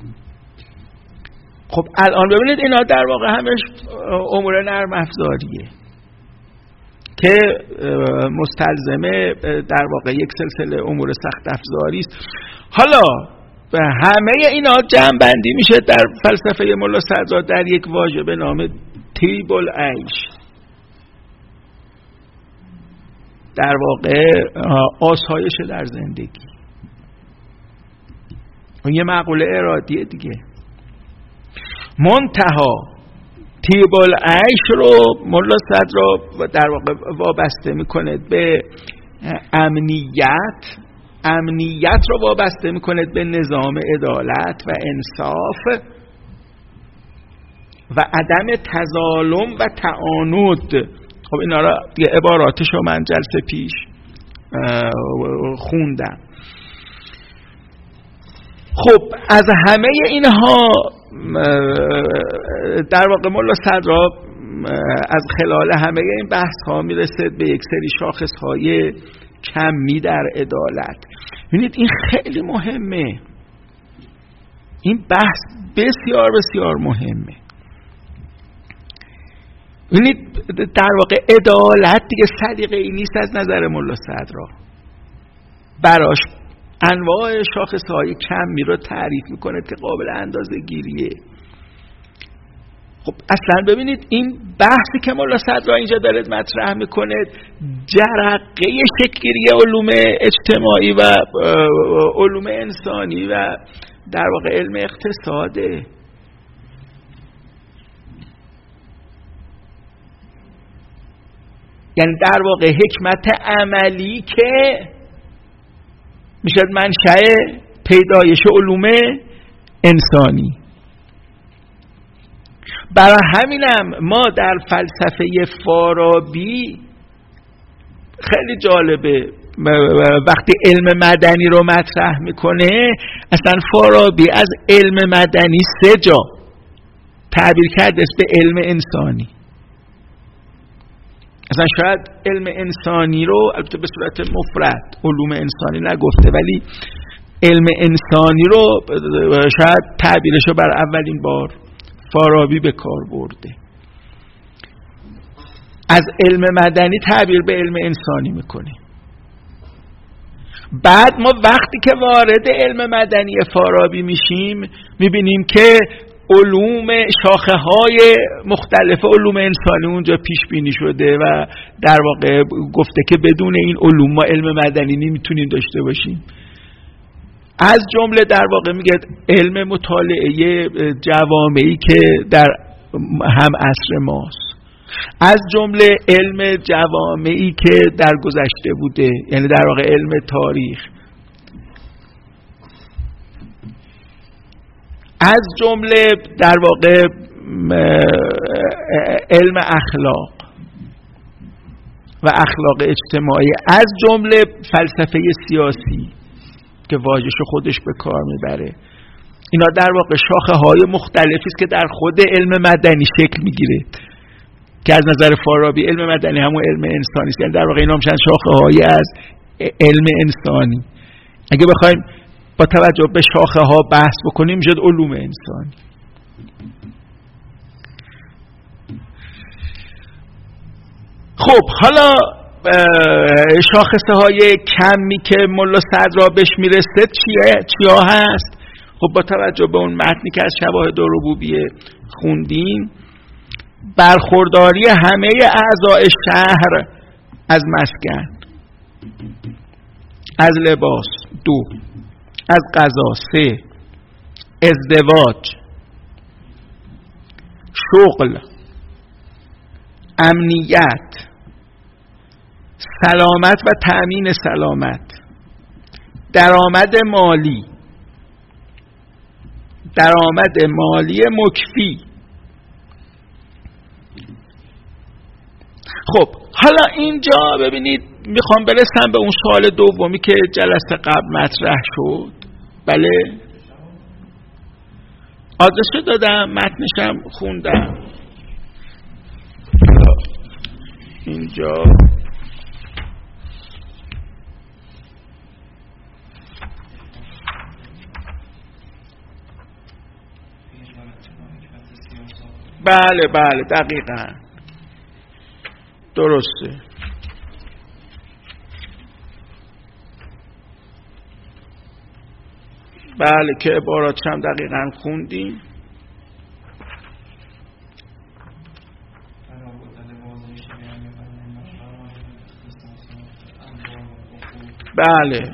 خب الان ببینید اینا در واقع همش امور نرم افزاریه که مستلزمه در واقع یک سلسله امور سخت افزاری است. حالا همه اینا جمع بندی میشه در فلسفه ملا صدرا در یک واژه به نام طیب العیش، در واقع آسایش در زندگی. اون یه معقوله ارادیه دیگه. منتها طیب العیش رو ملا صدرا در واقع وابسته میکنه به امنیت رو وابسته میکنه به نظام عدالت و انصاف و عدم تظالم و تعاند. خب اینا را دیگه عباراتش رو من جلسه پیش خوندم. خب از همه اینها در واقع ملا صدرا از خلال همه این بحث ها میرسه به یک سری شاخص های کمی در عدالت. ببینید این خیلی مهمه، این بحث بسیار بسیار مهمه. ببینید در واقع عدالت دیگه سلیقه‌ای نیست از نظر ملا صدرا، براش انواع شاخص‌های کمی رو تعریف میکنه که قابل اندازه‌گیریه. خب اصلا ببینید این بحثی که ملا صدرا اینجا داره مطرح میکنه جرقه شکل‌گیری علوم اجتماعی و علوم انسانی و در واقع علم اقتصاده. یعنی در واقع حکمت عملی که میشه منشأ پیدایش علوم انسانی. برای همینم ما در فلسفه فارابی خیلی جالبه وقتی علم مدنی رو مطرح میکنه، اصلا فارابی از علم مدنی 3 جا تعبیر کرده به علم انسانی. اصلا شاید علم انسانی رو البته به صورت مفرد علوم انسانی نگفته، ولی علم انسانی رو شاید تعبیرش رو بر اولین بار فارابی به کار برده. از علم مدنی تعبیر به علم انسانی میکنه. بعد ما وقتی که وارد علم مدنی فارابی میشیم میبینیم که علوم شاخه های مختلف علوم انسانی اونجا پیش بینی شده و در واقع گفته که بدون این علوم ما علم مدنی نمیتونیم داشته باشیم. از جمله در واقع میگه علم مطالعه جوامعی که در هم عصر ماست، از جمله علم جوامعی که در گذشته بوده، یعنی در واقع علم تاریخ، از جمله در واقع علم اخلاق و اخلاق اجتماعی، از جمله فلسفه سیاسی که واژه‌شو خودش به کار میبره. اینا در واقع شاخه های مختلفی است که در خود علم مدنی شکل میگیره که از نظر فارابی علم مدنی همون علم انسانی است. یعنی در واقع اینا میشن شاخه های از علم انسانی. اگه بخوایم با توجه به شاخه ها بحث بکنیم میشه علوم انسانی. خب حالا شاخصه های کمی که ملا صدرا بهش میرسه چیا هست؟ خب با توجه به اون متنی که از شواهد ربوبیه خوندیم، برخورداری همه اعضای شهر از مسکن، از لباس 2، از غذا 3، ازدواج، شغل، امنیت، سلامت و تأمین سلامت، درآمد مالی مکفی. خب حالا اینجا ببینید میخوام برسم به اون سوال دومی که جلسه قبل مطرح شد. بله آدرسو دادم، متنشم خوندم. اینجا بله دقیقاً درسته. بله که عباراتش هم دقیقاً خوندیم. بله.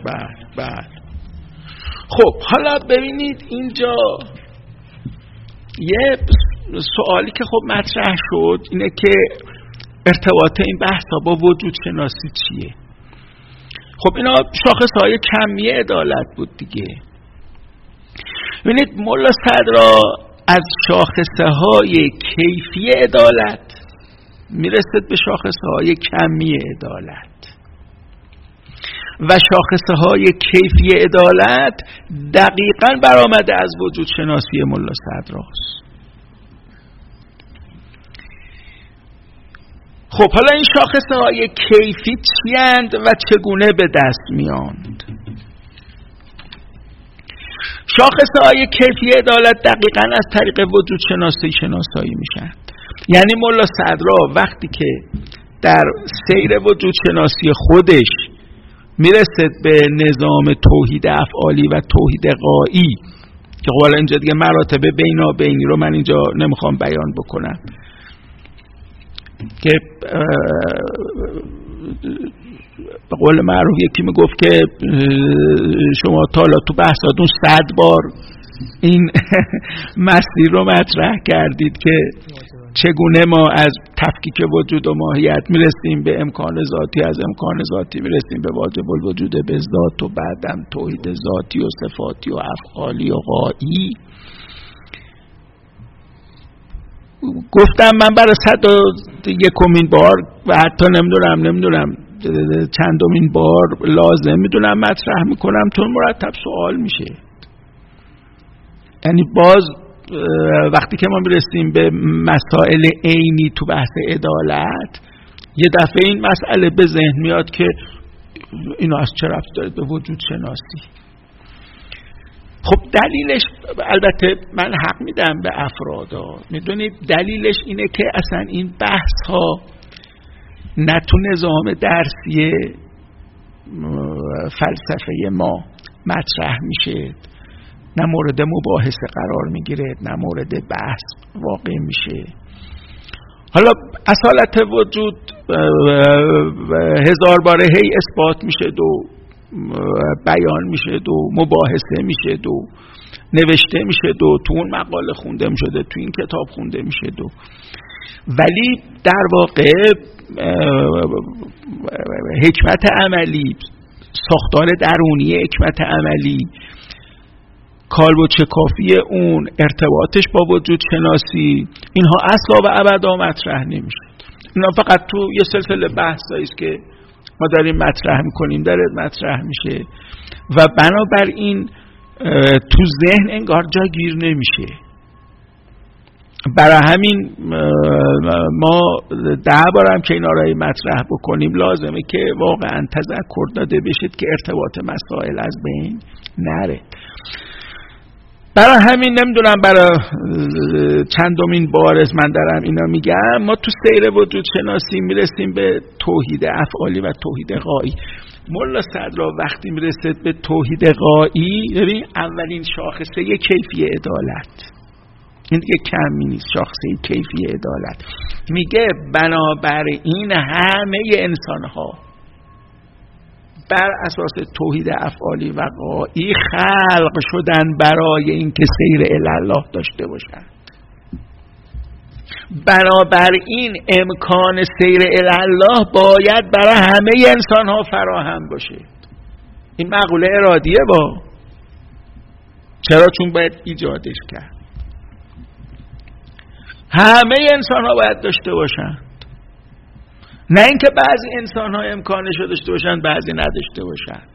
خب حالا ببینید اینجا یه سوالی که خب مطرح شد اینه که ارتباط این بحثا با وجود شناسی چیه؟ خب اینا شاخصهای کمی عدالت بود دیگه. ببینید ملا صدرا از شاخصهای کیفی عدالت میرسد به شاخصهای کمی عدالت و شاخصهای کیفی عدالت دقیقاً برآمده از وجود شناسی ملا صدراست. خب حالا این شاخصهای کیفی چیند و چگونه به دست میاند؟ شاخصهای کیفی عدالت دقیقاً از طریق وجود شناسی شناسایی میشن. یعنی ملا صدرا وقتی که در سیر وجود شناسی خودش میرسد به نظام توحید افعالی و توحید غایی که حالا اینجا دیگه مراتب بینابینی رو من اینجا نمیخوام بیان بکنم که به قول معروف یکی میگفت که شما تا حالا تو بحثاتون 100 بار این مسیر رو مطرح کردید که چگونه ما از تفکیک وجود و ماهیت میرسیم به امکان ذاتی، از امکان ذاتی میرسیم به واجب الوجود به ذات و بعدم توحید ذاتی و صفاتی و افعالی و غایی. گفتم من برای 101مین بار و حتی نمیدونم چندمین بار لازم میدونم مطرح میکنم چون مرتب سوال میشه. یعنی باز وقتی که ما میرسیم به مسائل عینی تو بحث عدالت یه دفعه این مسئله به ذهن میاد که اینو از چه ربطی داره به وجود شناسی. خب دلیلش البته من حق میدم به افرادا، میدونید دلیلش اینه که اصلا این بحث ها نه تو نظام درسی فلسفه ما مطرح میشه، نه مورد مباحثه قرار میگیره، نه مورد بحث واقع میشه. حالا اصالت وجود 1000 باره هی اثبات میشه و بیان میشه و مباحثه میشه و نوشته میشه و تو اون مقاله خونده میشه، تو این کتاب خونده میشه ولی در واقع حکمت عملی، ساختار درونی حکمت عملی، کالبد کافی اون، ارتباطش با وجود شناسی، اینها اصلا و ابدا مطرح نمیشه. اینا فقط تو یه سلسله بحثایی است که ما داریم مطرح میکنیم داره مطرح میشه و بنابراین تو ذهن انگار جاگیر نمیشه. برای همین ما 10 بارم که اینا رو مطرح بکنیم لازمه که واقعا تذکر داده بشید که ارتباط مسائل از بین نره. برای همین نمیدونم برای چندمین بار من دارم اینا میگم، ما تو سیر وجود شناسی میرسیم به توحید افعالی و توحید غایی. ملا صدرا وقتی میرسه به توحید غایی، ببین اولین شاخصه کیفی عدالت، این دیگه کمی نیست، شاخصه کیفی عدالت میگه بنابراین همه انسان ها بر اساس توحید افعالی و غایی خلق شدن برای اینکه سیر الله داشته باشند. بنابراین امکان سیر الله باید برای همه انسان ها فراهم باشه. این مقوله ارادیه با چرا؟ چون باید ایجادش کرد. همه انسان ها باید داشته باشند، نه اینکه بعضی انسان ها امکانش رو داشته باشند بعضی نداشته باشند.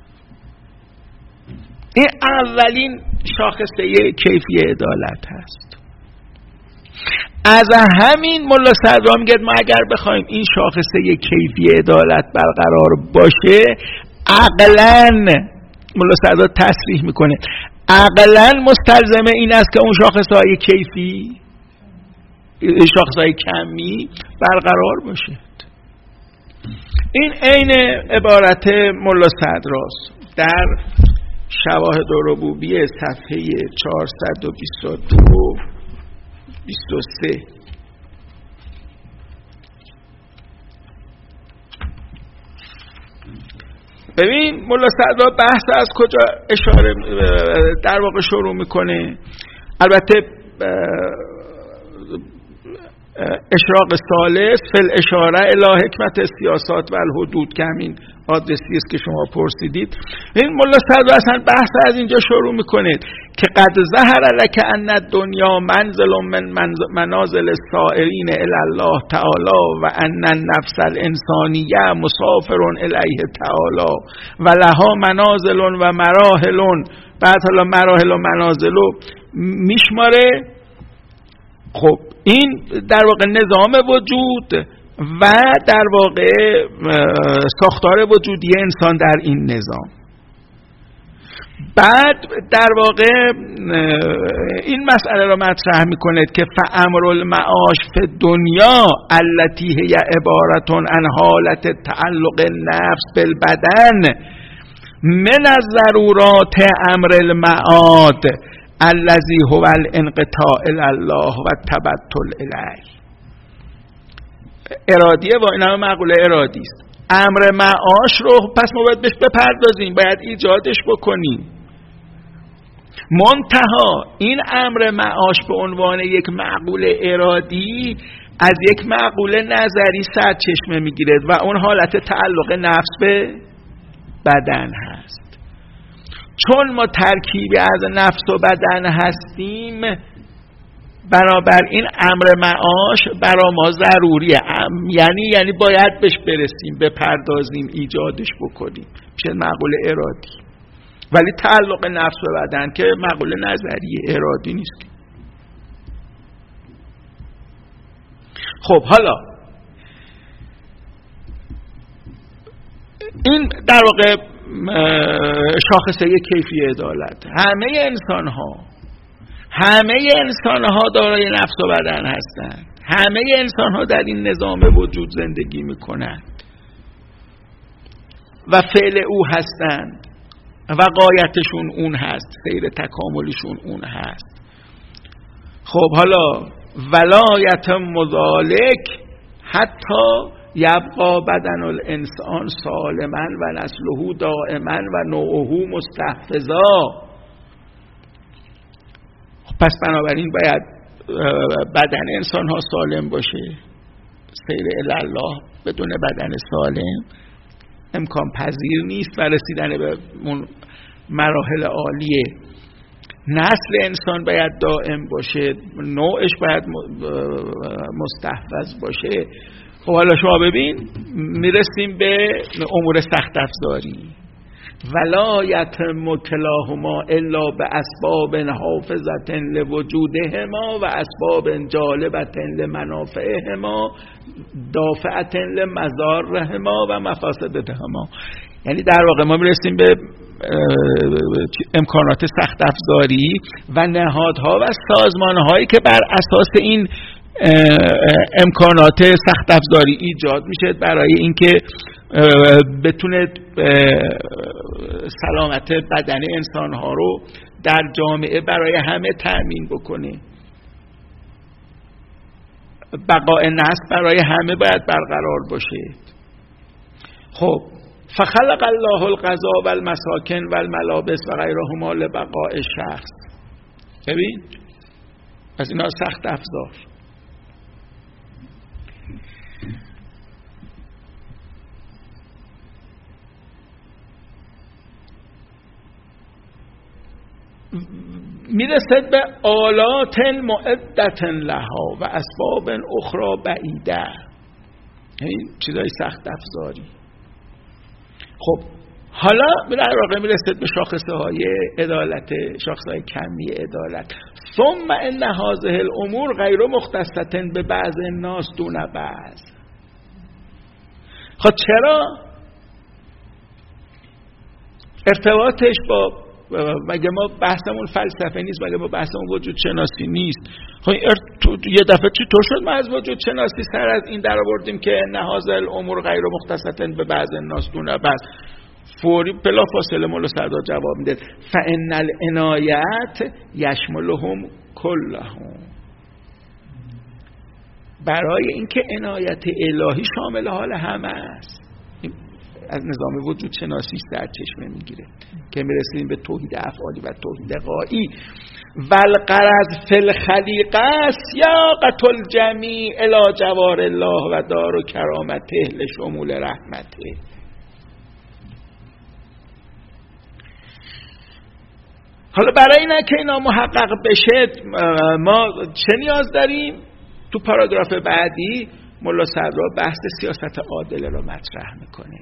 این اولین شاخصه کیفی عدالت هست. از همین ملا صدرا میگه ما اگر بخوایم این شاخصه کیفی عدالت برقرار باشه، عقلاً ملا صدرا تصریح میکنه عقلاً مستلزم این است که اون شاخصهای کیفی، شاخصهای کمی برقرار باشه. این عین عبارت ملا صدراست در شواهد الربوبیه صفحه 422 23. ببین ملا صدرا بحث از کجا اشاره در واقع شروع میکنه. البته اشراق ثالث فی الاشاره الی حکمت السیاسات و الحدود که همین آدرسی است که شما پرسیدید. این ملا صدر اصلا بحث از اینجا شروع میکنه که قد ظهر لک ان الدنیا منزل من منازل السائرین الی الله تعالی و ان النفس الانسانیه مسافر الیه تعالی و لها منازل و مراحل. بعد حالا مراحل و منازل رو میشماره. خب این در واقع نظام وجود و در واقع ساختار وجودی انسان در این نظام. بعد در واقع این مسئله را مطرح میکنه که فامر المعاش فی دنیا التي هی عبارت عن حالت تعلق النفس بالبدن من الضرورات امر المعاد الذي هو الانقطاع الی الله و التبتل الیه. ارادیه و اینا معقوله ارادی است. امر معاش رو پس ما باید بهش بپردازیم، باید ایجادش بکنیم. منتها این امر معاش به عنوان یک معقوله ارادی از یک معقوله نظری سرچشمه میگیره و اون حالت تعلق نفس به بدن هست. چون ما ترکیبی از نفس و بدن هستیم، بنابراین امر معاش برای ما ضروریه، یعنی باید بهش برسیم، بپردازیم، ایجادش بکنیم. میشه معقوله ارادی. ولی تعلق نفس و بدن که معقوله نظریه، ارادی نیست. خب حالا این در واقع شاخصه کیفی عدالت. همه انسان ها دارای نفس و بدن هستند. همه انسان ها در این نظام وجود زندگی میکنند و فعل او هستند و غایتشون اون هست، سیر تکاملشون اون هست. خب حالا ولایت مذالک حتی یبقى بدن الانسان سالما و نسله دائما و نوعه مستحفظا. پس بنابراین باید بدن انسان ها سالم باشه. سیر الی الله بدون بدن سالم امکان پذیر نیست و رسیدن به اون مراحل عالیه. نسل انسان باید دائم باشه، نوعش باید مستحفظ باشه. خب حالا شما ببین میرسیم به امور سخت افزاری. ولایت مکلاهما الا به اسباب حافظت لوجودهما و اسباب جالبت لمنافعهما دافعت لمضارهما و مفاسدهما. یعنی در واقع ما میرسیم به امکانات سخت افزاری و نهادها و سازمانهایی که بر اساس این امکانات سخت افزاری ایجاد میشه برای اینکه بتونه سلامت بدن انسانها رو در جامعه برای همه تأمین بکنه. بقای نسل برای همه باید برقرار باشه. خب فخلق الله الغذا و المساکن و الملابس و غیرهما لبقاء شخص. ببین از اینا سخت افزار. میرسد به آلات معدت لها و اسباب اخرى بعیده. این چیزای سخت افزاری. خب حالا در واقع میرسد به شاخصه های عدالت، شاخصه های کمی عدالت. ثم ان هذه الامور غیر مختصه به بعض الناس دون بعض. خب چرا؟ ارتباطش با مگه ما بحثمون فلسفه نیست؟ مگه ما بحثمون وجود شناسی نیست؟ خب یه دفعه چطور شد ما از وجود شناسی سر از این در آوردیم که نهاز الامور غیر مختصه به بعض الناس دون بعض؟ فوری بلا فاصله مولا سردار جواب میده فان العنایت یشملهم کلهم. برای اینکه عنایت الهی شامل حال همه است. از نظام وجود شناسی سرچشمه میگیره که میرسیم به توحید افعالی و توحید غایی. والغرض فی الخلیقه سیاقة الجمیع الی جوار الله و دار و کرامته لشمول رحمته. حالا برای اینه که اینا محقق بشه ما چه نیاز داریم؟ تو پاراگراف بعدی ملا صدرا بحث سیاست عادله رو مطرح میکنه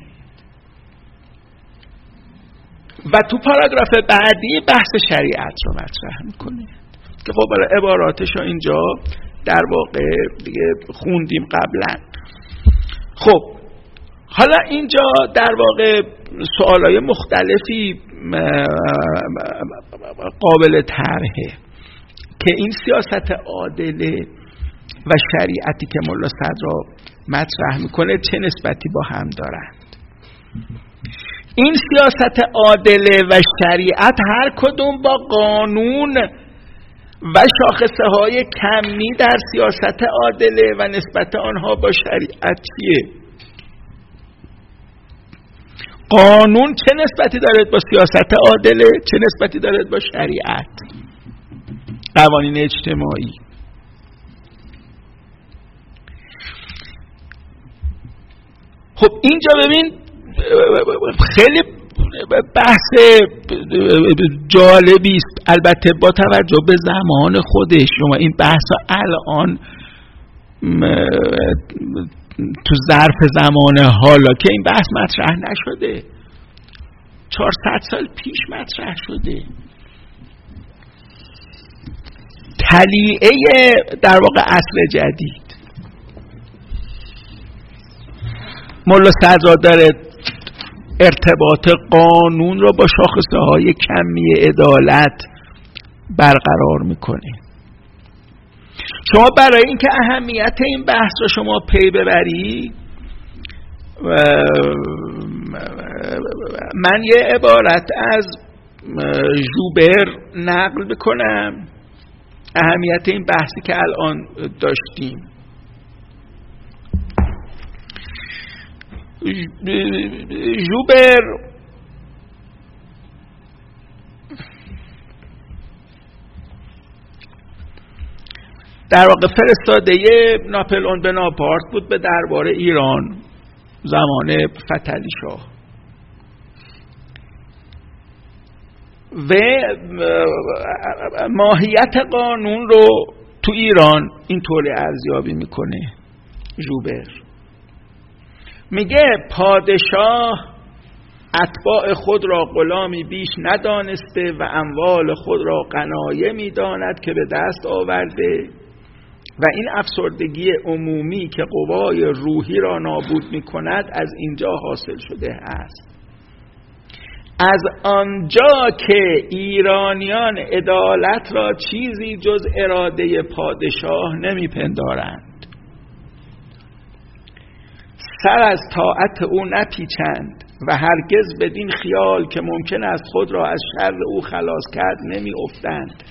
و تو پاراگراف بعدی بحث شریعت رو مطرح میکنه که خب عباراتش رو اینجا در واقع دیگه خوندیم قبلا. خب حالا اینجا در واقع سوالای مختلفی قابل طرحه که این سیاست عادله و شریعتی که ملا صدرا مطرح میکنه چه نسبتی با هم دارند. این سیاست عادله و شریعت هر کدوم با قانون و شاخصه های کمی در سیاست عادله و نسبت آنها با شریعت چیه؟ قانون چه نسبتی دارد با سیاست عادله؟ چه نسبتی دارد با شریعت؟ قوانین اجتماعی. خب اینجا ببین خیلی بحث جالبی است، البته با توجه به زمان خودش. شما این بحث الان تو ظرف زمان حالا که این بحث مطرح نشده، 400 سال پیش مطرح شده. تلیعه در واقع عصر جدید. ملا صدرا داره ارتباط قانون رو با شاخصه های کمی عدالت برقرار میکنه. شما برای اینکه اهمیت این بحث رو شما پی ببری، من یه عبارت از ژوبر نقل بکنم، اهمیت این بحثی که الان داشتیم. ژوبر در واقع فرستاده ناپلئون بناپارت بود به دربار ایران زمان فتحعلی شاه و ماهیت قانون رو تو ایران اینطوری ارزیابی میکنه ژوبر. میگه پادشاه اتباع خود را غلامی بیش ندانسته و اموال خود را غنایمی داند که به دست آورده و این افسردگی عمومی که قوای روحی را نابود میکند از اینجا حاصل شده است. از آنجا که ایرانیان عدالت را چیزی جز اراده پادشاه نمیپندارند، سر از طاعت او نپیچند و هرگز بدین خیال که ممکن است خود را از شر او خلاص کرد نمی افتند،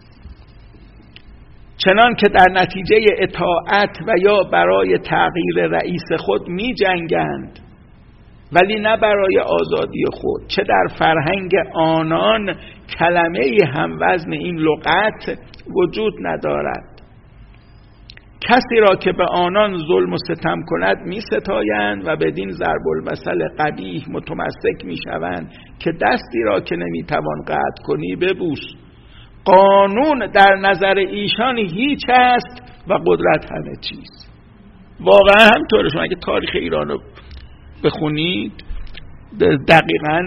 چنان که در نتیجه اطاعت و یا برای تغییر رئیس خود می جنگند ولی نه برای آزادی خود، چه در فرهنگ آنان کلمه هم وزن این لغت وجود ندارد. کسی را که به آنان ظلم و ستم کند می ستایند و بدین ضرب المثل قبیح متمسک می شوند که دستی را که نمی توان قطع کنی ببوس. قانون در نظر ایشان هیچ است و قدرت همه چیز. واقعا همطوره. شما اگه تاریخ ایران رو بخونید دقیقا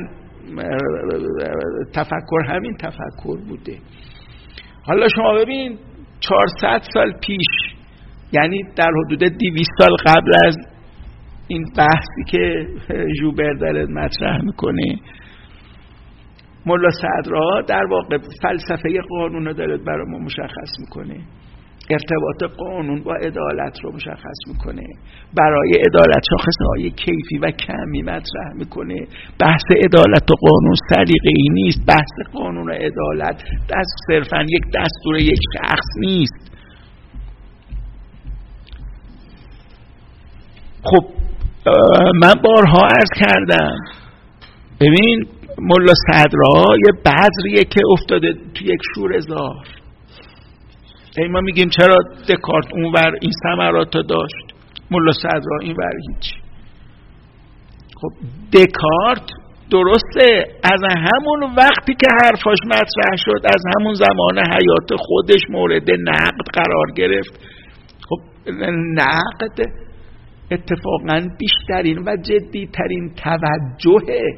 تفکر همین تفکر بوده. حالا شما ببین 400 سال پیش، یعنی در حدود 200 سال قبل از این بحثی که ژوبر داره مطرح میکنه، ملا صدرا در واقع فلسفه قانون رو داره برای ما مشخص میکنه، ارتباط قانون با عدالت رو مشخص میکنه، برای عدالت شاخصهای کیفی و کمی مطرح میکنه. بحث عدالت و قانون سلیقه‌ای نیست. بحث قانون و عدالت صرفاً یک دستور یک شخص نیست. خب من بارها عرض کردم، ببین ملا صدرا یه بذریه که افتاده تو یک شوره‌زار. ما میگیم چرا دکارت اونور این ثمراتو داشت، ملا صدرا اینور هیچ. خب دکارت درسته از همون وقتی که حرفاش مطرح شد، از همون زمان حیات خودش مورد نقد قرار گرفت. خب نقد اتفاقاً بیشترین و جدیترین توجهه.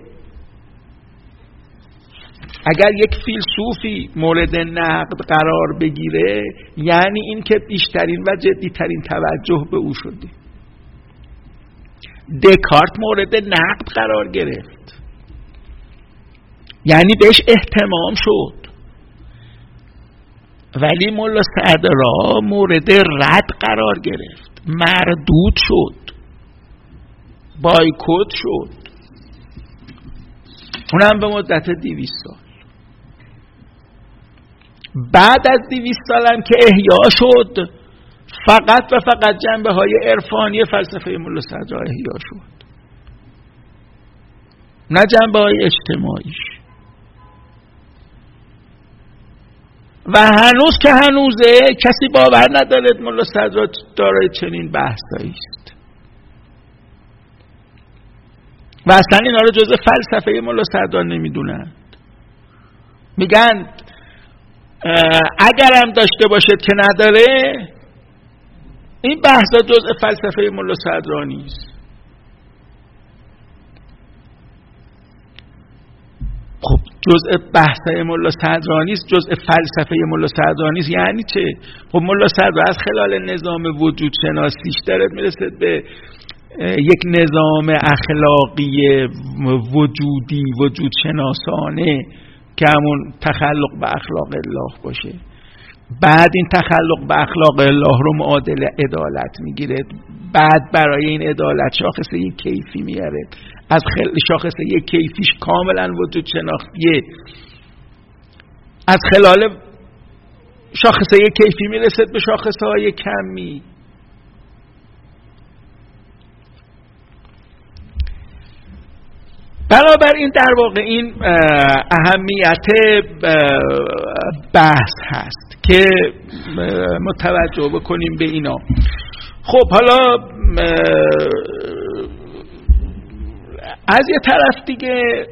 اگر یک فیلسوفی مورد نقد قرار بگیره یعنی این که بیشترین و جدیترین توجه به او شده. دکارت مورد نقد قرار گرفت یعنی بهش اهتمام شد، ولی ملا صدرا مورد رد قرار گرفت، مردود شد، بایکوت شد، اونم به مدت 200 سال. بعد از 200 سال هم که احیا شد، فقط و فقط جنبه های عرفانی فلسفه ملا صدرا احیا شد، نه جنبه های اجتماعیش. و هنوز که هنوزه کسی باور نداره ملا صدرا دارای چنین بحثایی است و اصلا اینا رو جزء فلسفه ملا صدرا نمیدونن. میگن اگرم داشته باشد که نداره، این بحثا جزء فلسفه ملا صدرا نیست. خب جزء بحث ملا صدرا نیست، جزء فلسفه ملا صدرا نیست یعنی چه؟ خب ملا صدرا از خلال نظام وجود شناسیش داره میرسه به یک نظام اخلاقی وجودی، وجود شناسانه که همون تخلق به اخلاق الله باشه. بعد این تخلق به اخلاق الله رو معادل عدالت میگیره، بعد برای این عدالت شاخصه یک کیفی میاره، از شاخصه یک کیفیش کاملا وجود شناختیه، از خلال شاخصه یک کیفی میرسه به شاخصه های کمی. بنابراین در واقع این اهمیت بحث هست که متوجه بکنیم به اینا. خب حالا از یه طرف دیگه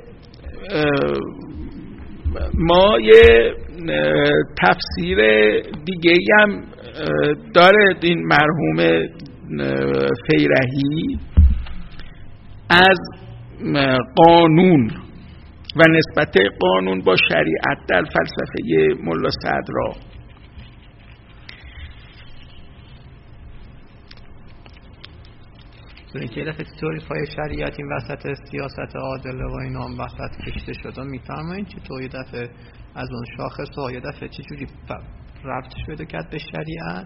ما یه تفسیر دیگه هم داره این مرحوم فیرحی از قانون و نسبت قانون با شریعت در فلسفه ملا صدرا. که دفعه تئوری‌های شریعت این وسط سیاست عادله و اینا هم وسط کشته شده، میفرمایید چطور یه دفعه از اون شاخص ها یه دفعه چجوری ربطش بده کرد به شریعت؟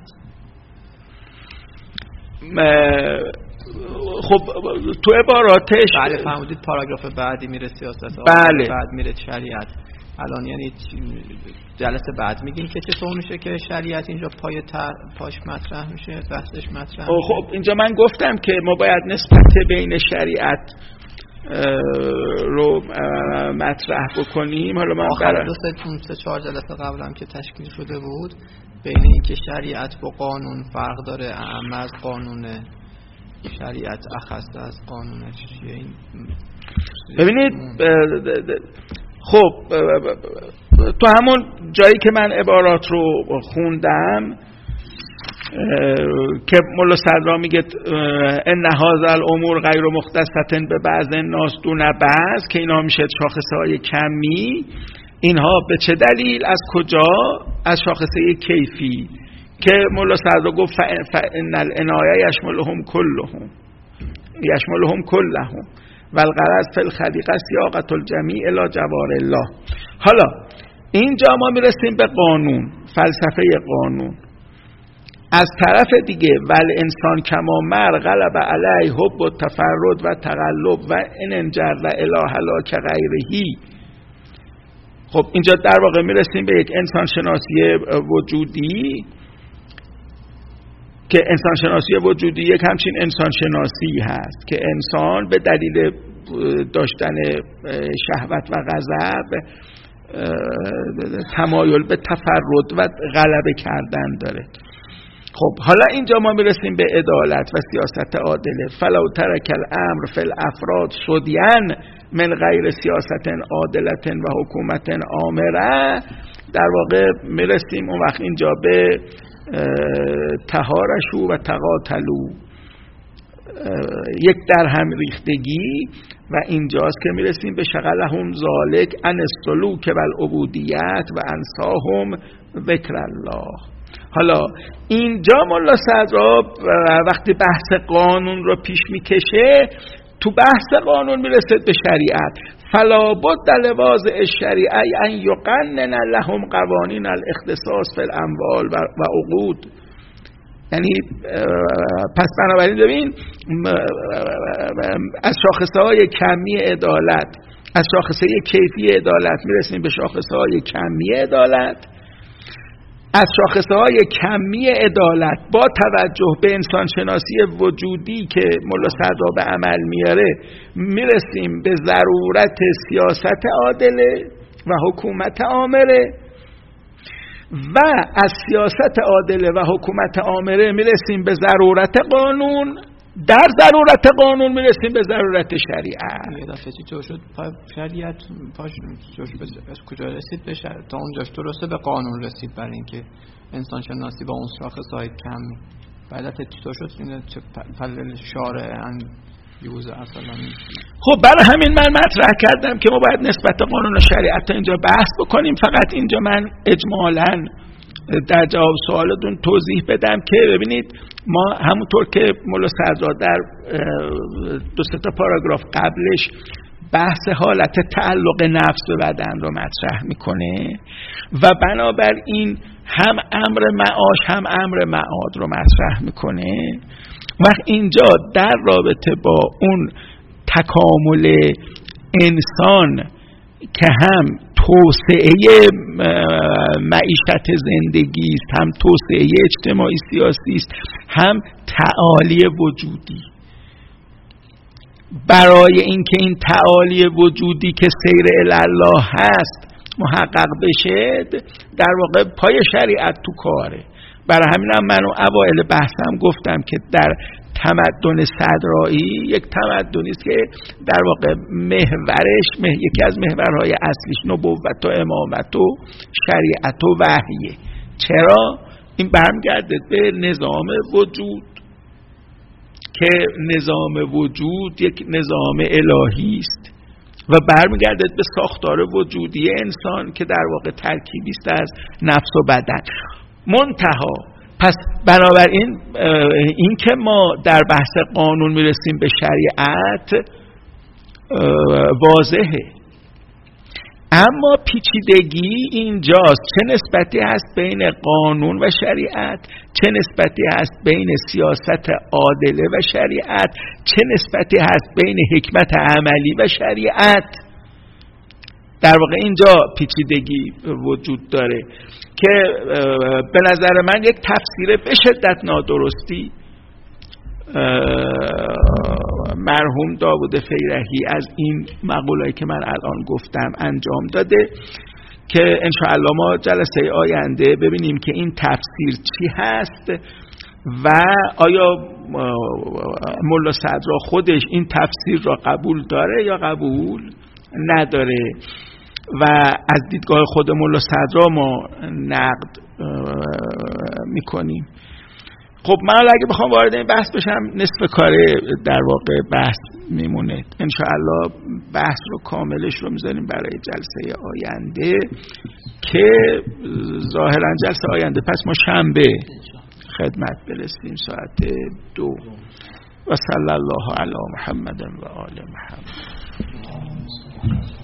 خب تو عباراتش بله فرمودید پاراگراف بعدی میره سیاست بله. بعد میره شریعت. الان یعنی جلسه بعد میگین که چطور میشه که شریعت اینجا پاش مطرح میشه، بحثش مطرح میشه؟ خب اینجا من گفتم که ما باید نسبت بین شریعت رو مطرح بکنیم. حالا من برای 3-4 جلسه قبلم که تشکیل شده بود بین این که شریعت با قانون فرق داره، اعم از قانون شریعت اخص از قانون چیه این؟ ببینید خب تو همون جایی که من عبارات رو خوندم که ملا صدرا میگه ان هذا الامور غیر مختصة به بعض الناس دون بعض، که اینا میشه شاخصه های کمی. اینها به چه دلیل؟ از کجا؟ از شاخصه کیفی که ملا صدرا گفت فان العنایه یشملهم کلهم والغرض فی الخلیقه سیاقة الجمیع الی جوار الله. حالا اینجا ما میرسیم به قانون، فلسفه قانون. از طرف دیگه ول انسان کما مر غلب علیه حب و تفرد و تقلب و ان انجر الی هلاک غیرهی. خب اینجا در واقع میرسیم به یک انسان شناسی وجودی که انسانشناسی وجودی یک همچین انسانشناسی هست که انسان به دلیل داشتن شهوت و غضب تمایل به تفرد و غلبه کردن داره. خب حالا اینجا ما میرسیم به عدالت و سیاست عادله. فلو ترک الامر فی الافراد سدین من غیر سیاست عادلت و حکومت آمره. در واقع میرسیم اون وقت اینجا به تهارشو و تقاتلو، یک در هم ریختگی، و اینجاست که میرسیم به شغلهم ذالک عن السلوک و العبودیت و انساهم ذکر الله. حالا اینجا مولا صدرا وقتی بحث قانون رو پیش میکشه، تو بحث قانون میرسه به شریعت. فلا بد لواضع الشریعه ان یقنن لهم قوانین الاختصاص فی الاموال و عقود. یعنی پس بنابراین ببین، از شاخصهای کمی عدالت، از شاخصه کیفی عدالت میرسیم به شاخصهای کمی عدالت. از شاخصهای کمی عدالت با توجه به انسانشناسی وجودی که مولا صدرا به عمل میاره میرسیم به ضرورت سیاست عادله و حکومت آمره، و از سیاست عادله و حکومت آمره میرسیم به ضرورت قانون، در ضرورت قانون میرسیم به ضرورت شریعت. یه دفعه چطور شد شریعت پاش کجا رسید به تا اونجاش درسته به قانون رسید برای اینکه انسان شناسی با اون شاخصهای کم. بعد چطور شد این چه فلل شارع یوز اصلا. خب برای همین من مطرح کردم که ما باید نسبت قانون و شریعت اینجا بحث بکنیم. فقط اینجا من اجمالاً در جواب سوالتون توضیح بدم که ببینید، ما همونطور که مولا صدرا در 2-3 پاراگراف قبلش بحث حالت تعلق نفس به بدن رو مطرح میکنه و بنابراین هم امر معاش هم امر معاد رو مطرح میکنه. وقت اینجا در رابطه با اون تکامل انسان که هم توسعه معیشت زندگی است، هم توسعه اجتماعی سیاسی است، هم تعالی وجودی، برای اینکه این تعالی وجودی که سیر الله هست محقق بشه، در واقع پای شریعت تو کاره. برای همینم من اوایل بحثم گفتم که در تمدن صدرایی یک تمدنی است که در واقع محورش یکی از محورهای اصلیش نبوت و امامت و شریعت و وحیه. چرا؟ این برمیگرده به نظام وجود که نظام وجود یک نظام الهی است و برمیگرده به ساختار وجودی انسان که در واقع ترکیبی است از نفس و بدن. منتها پس بنابراین این که ما در بحث قانون میرسیم به شریعت واضحه، اما پیچیدگی اینجاست چه نسبتی هست بین قانون و شریعت، چه نسبتی هست بین سیاست عادله و شریعت، چه نسبتی هست بین حکمت عملی و شریعت. در واقع اینجا پیچیدگی وجود داره که به نظر من یک تفسیر به شدت نادرستی مرحوم داوود فیرحی از این مقوله‌ای که من الان گفتم انجام داده که انشاءالله ما جلسه آینده ببینیم که این تفسیر چی هست و آیا مولا صدرا خودش این تفسیر را قبول داره یا قبول نداره و از دیدگاه خود مولا صدرا ما نقد میکنیم. خب من اگه بخوام وارد این بحث بشم نصف کاره در واقع بحث میمونه. انشاءالله بحث رو کاملش رو میذاریم برای جلسه آینده که ظاهرا جلسه آینده پس ما شنبه خدمت برسیم ساعت 2 و صلی الله علی محمد و آل محمد.